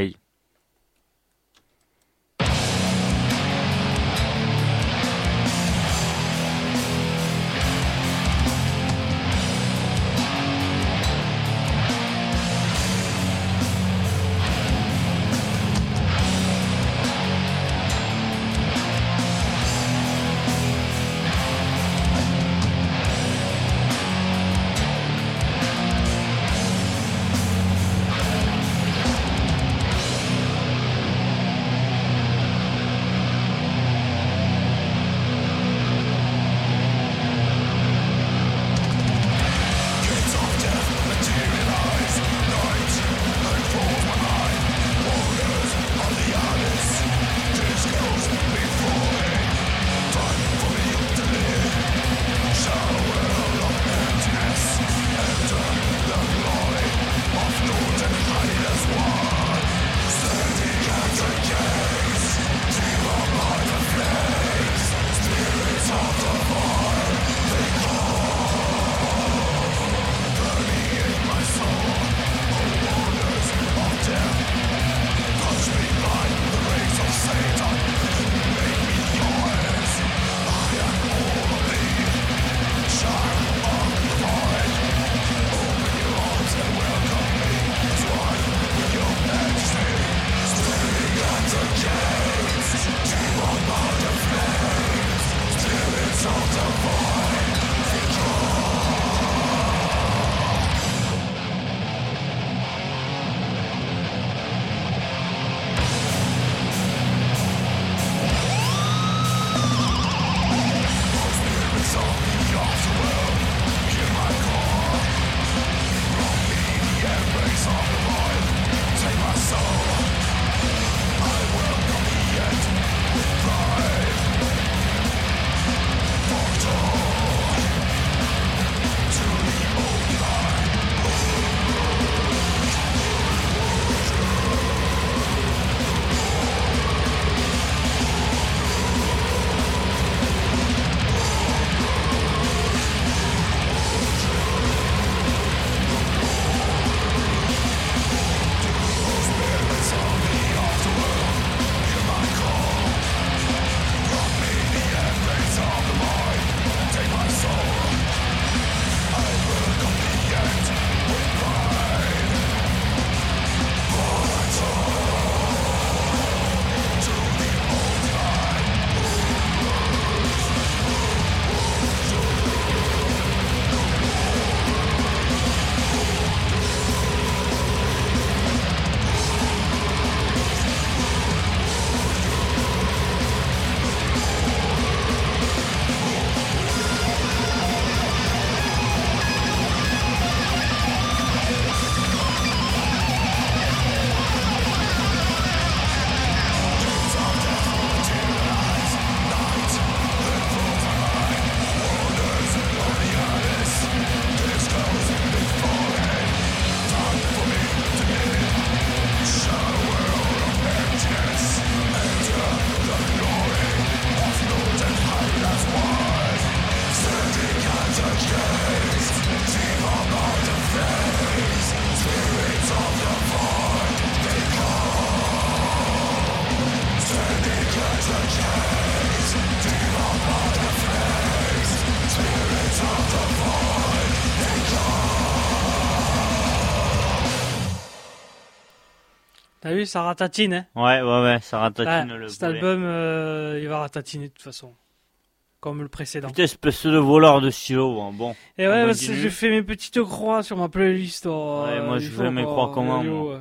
T'as vu, ça ratatine, hein. Ouais, ça ratatine le cet volet. album, il va ratatiner de toute façon. Comme le précédent. Putain, espèce de voleur de stylo, hein. Bon. Et ouais, parce que j'ai fait mes petites croix sur ma playlist. Ouais, moi je fais mes croix comment, moi.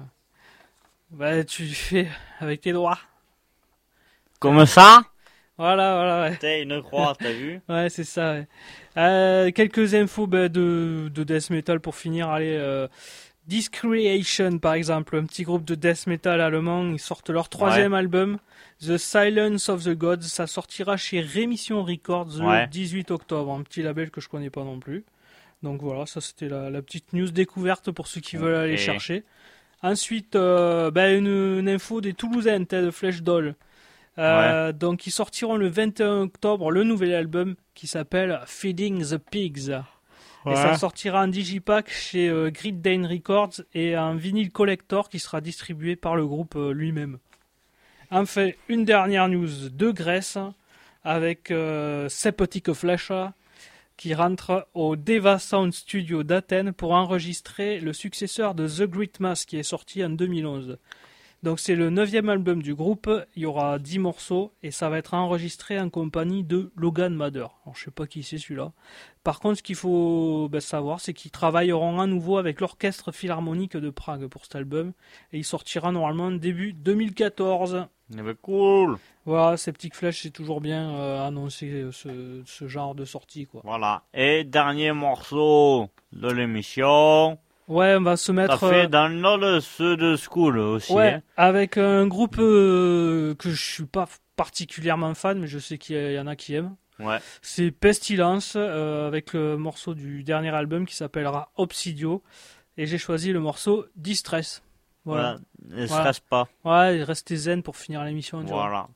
Bah, tu fais avec tes doigts. Comme ça? Voilà, ouais. Putain, une croix, t'as vu? Ouais, c'est ça, ouais. Quelques infos de death metal pour finir. Allez, Discreation, par exemple, un petit groupe de death metal allemand. Ils sortent leur 3e album, The Silence of the Gods. Ça sortira chez Rémission Records le 18 octobre. Un petit label que je connais pas non plus. Donc voilà, ça c'était la petite news découverte pour ceux qui veulent aller chercher. Ensuite, une info des Toulousains, de Flesh Doll. Donc ils sortiront le 21 octobre le nouvel album qui s'appelle Feeding the Pigs. Et ça sortira en digipack chez Great Dane Records et un vinyle collector qui sera distribué par le groupe lui-même. Enfin, une dernière news de Grèce avec Septic Flesh qui rentre au Deva Sound Studio d'Athènes pour enregistrer le successeur de The Great Mass qui est sorti en 2011. Donc c'est le 9e album du groupe, il y aura 10 morceaux et ça va être enregistré en compagnie de Logan Mather. Alors je sais pas qui c'est celui-là. Par contre ce qu'il faut savoir c'est qu'ils travailleront à nouveau avec l'Orchestre Philharmonique de Prague pour cet album et il sortira normalement début 2014. Cool. Voilà, Septic Flesh c'est toujours bien annoncer ce genre de sortie quoi. Voilà, et dernier morceau de l'émission... Ouais, on va se mettre... Ça fait dans le Sud School aussi. Ouais, hein. avec un groupe que je suis pas particulièrement fan, mais je sais qu'il y en a qui aiment. Ouais. C'est Pestilence, avec le morceau du dernier album qui s'appellera Obsidio. Et j'ai choisi le morceau Distress. Voilà. Ne stresse pas. Ouais, restez zen pour finir l'émission. Voilà.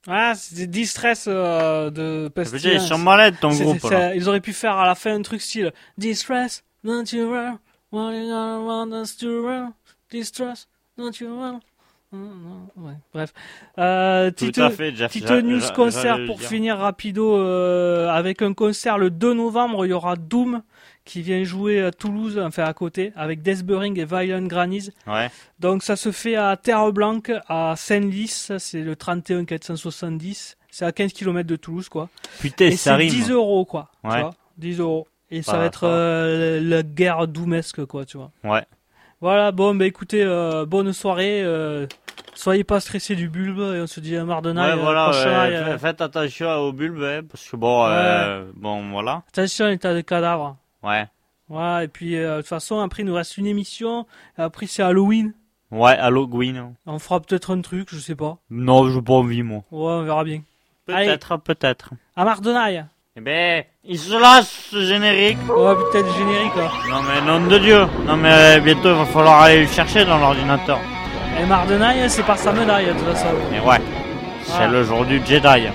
Ah, c'est des distress de Putain, ils pestilence. sont malades, ton groupe, là. Ils auraient pu faire à la fin un truc style Distress, don't you run, running around us to run, distress, don't you run. Ouais, bref. Tout à fait, Jeff. Petite news concert pour finir rapido avec un concert le 2 novembre, il y aura Doom qui vient jouer à Toulouse, enfin à côté, avec Deathburying et Violent Grannies. Ouais. Donc ça se fait à Terre-Blanche, à Senlis, c'est le 31 470, c'est à 15 km de Toulouse, quoi. Putain, Et ça c'est rime. 10 euros, quoi. Ouais. Tu vois, 10 euros. Et ça Bah, va être la guerre doomesque, quoi, tu vois. Ouais. Voilà, bon, bah écoutez, bonne soirée. Soyez pas stressés du bulbe et on se dit à Mardenaille. Ouais, voilà, prochain, faites attention aux bulbes, hein, parce que bon, bon, voilà. Attention, l'état de cadavre. Ouais. Ouais, et puis de toute façon, après, il nous reste une émission. Après, c'est Halloween. Ouais, Halloween. On fera peut-être un truc, je sais pas. Non, j'ai pas envie, moi. Ouais, on verra bien. Peut-être. À Mardenaille. Eh ben, il se lâche, ce générique. Ouais, peut-être générique, là. Non, mais nom de Dieu. Non, mais bientôt, il va falloir aller le chercher dans l'ordinateur. Et Mardenaille, c'est par sa médaille, de toute façon. Et ouais. C'est le jour du Jedi.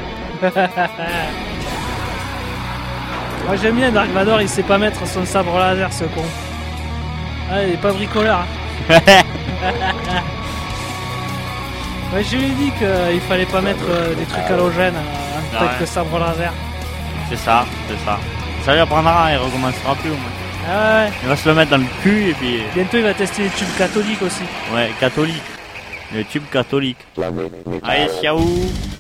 Moi, j'aime bien Dark Vador, il sait pas mettre son sabre laser, ce con. Ah, il est pas bricoleur. Hein. Ouais, je lui ai dit qu'il fallait pas mettre des trucs halogènes en tant que sabre laser. C'est ça. Ça lui apprendra, il recommencera plus au moins. Ah ouais. Il va se le mettre dans le cul et puis... Bientôt, il va tester les tubes catholiques aussi. Ouais, catholique. Le tube catholique. Allez, ciao.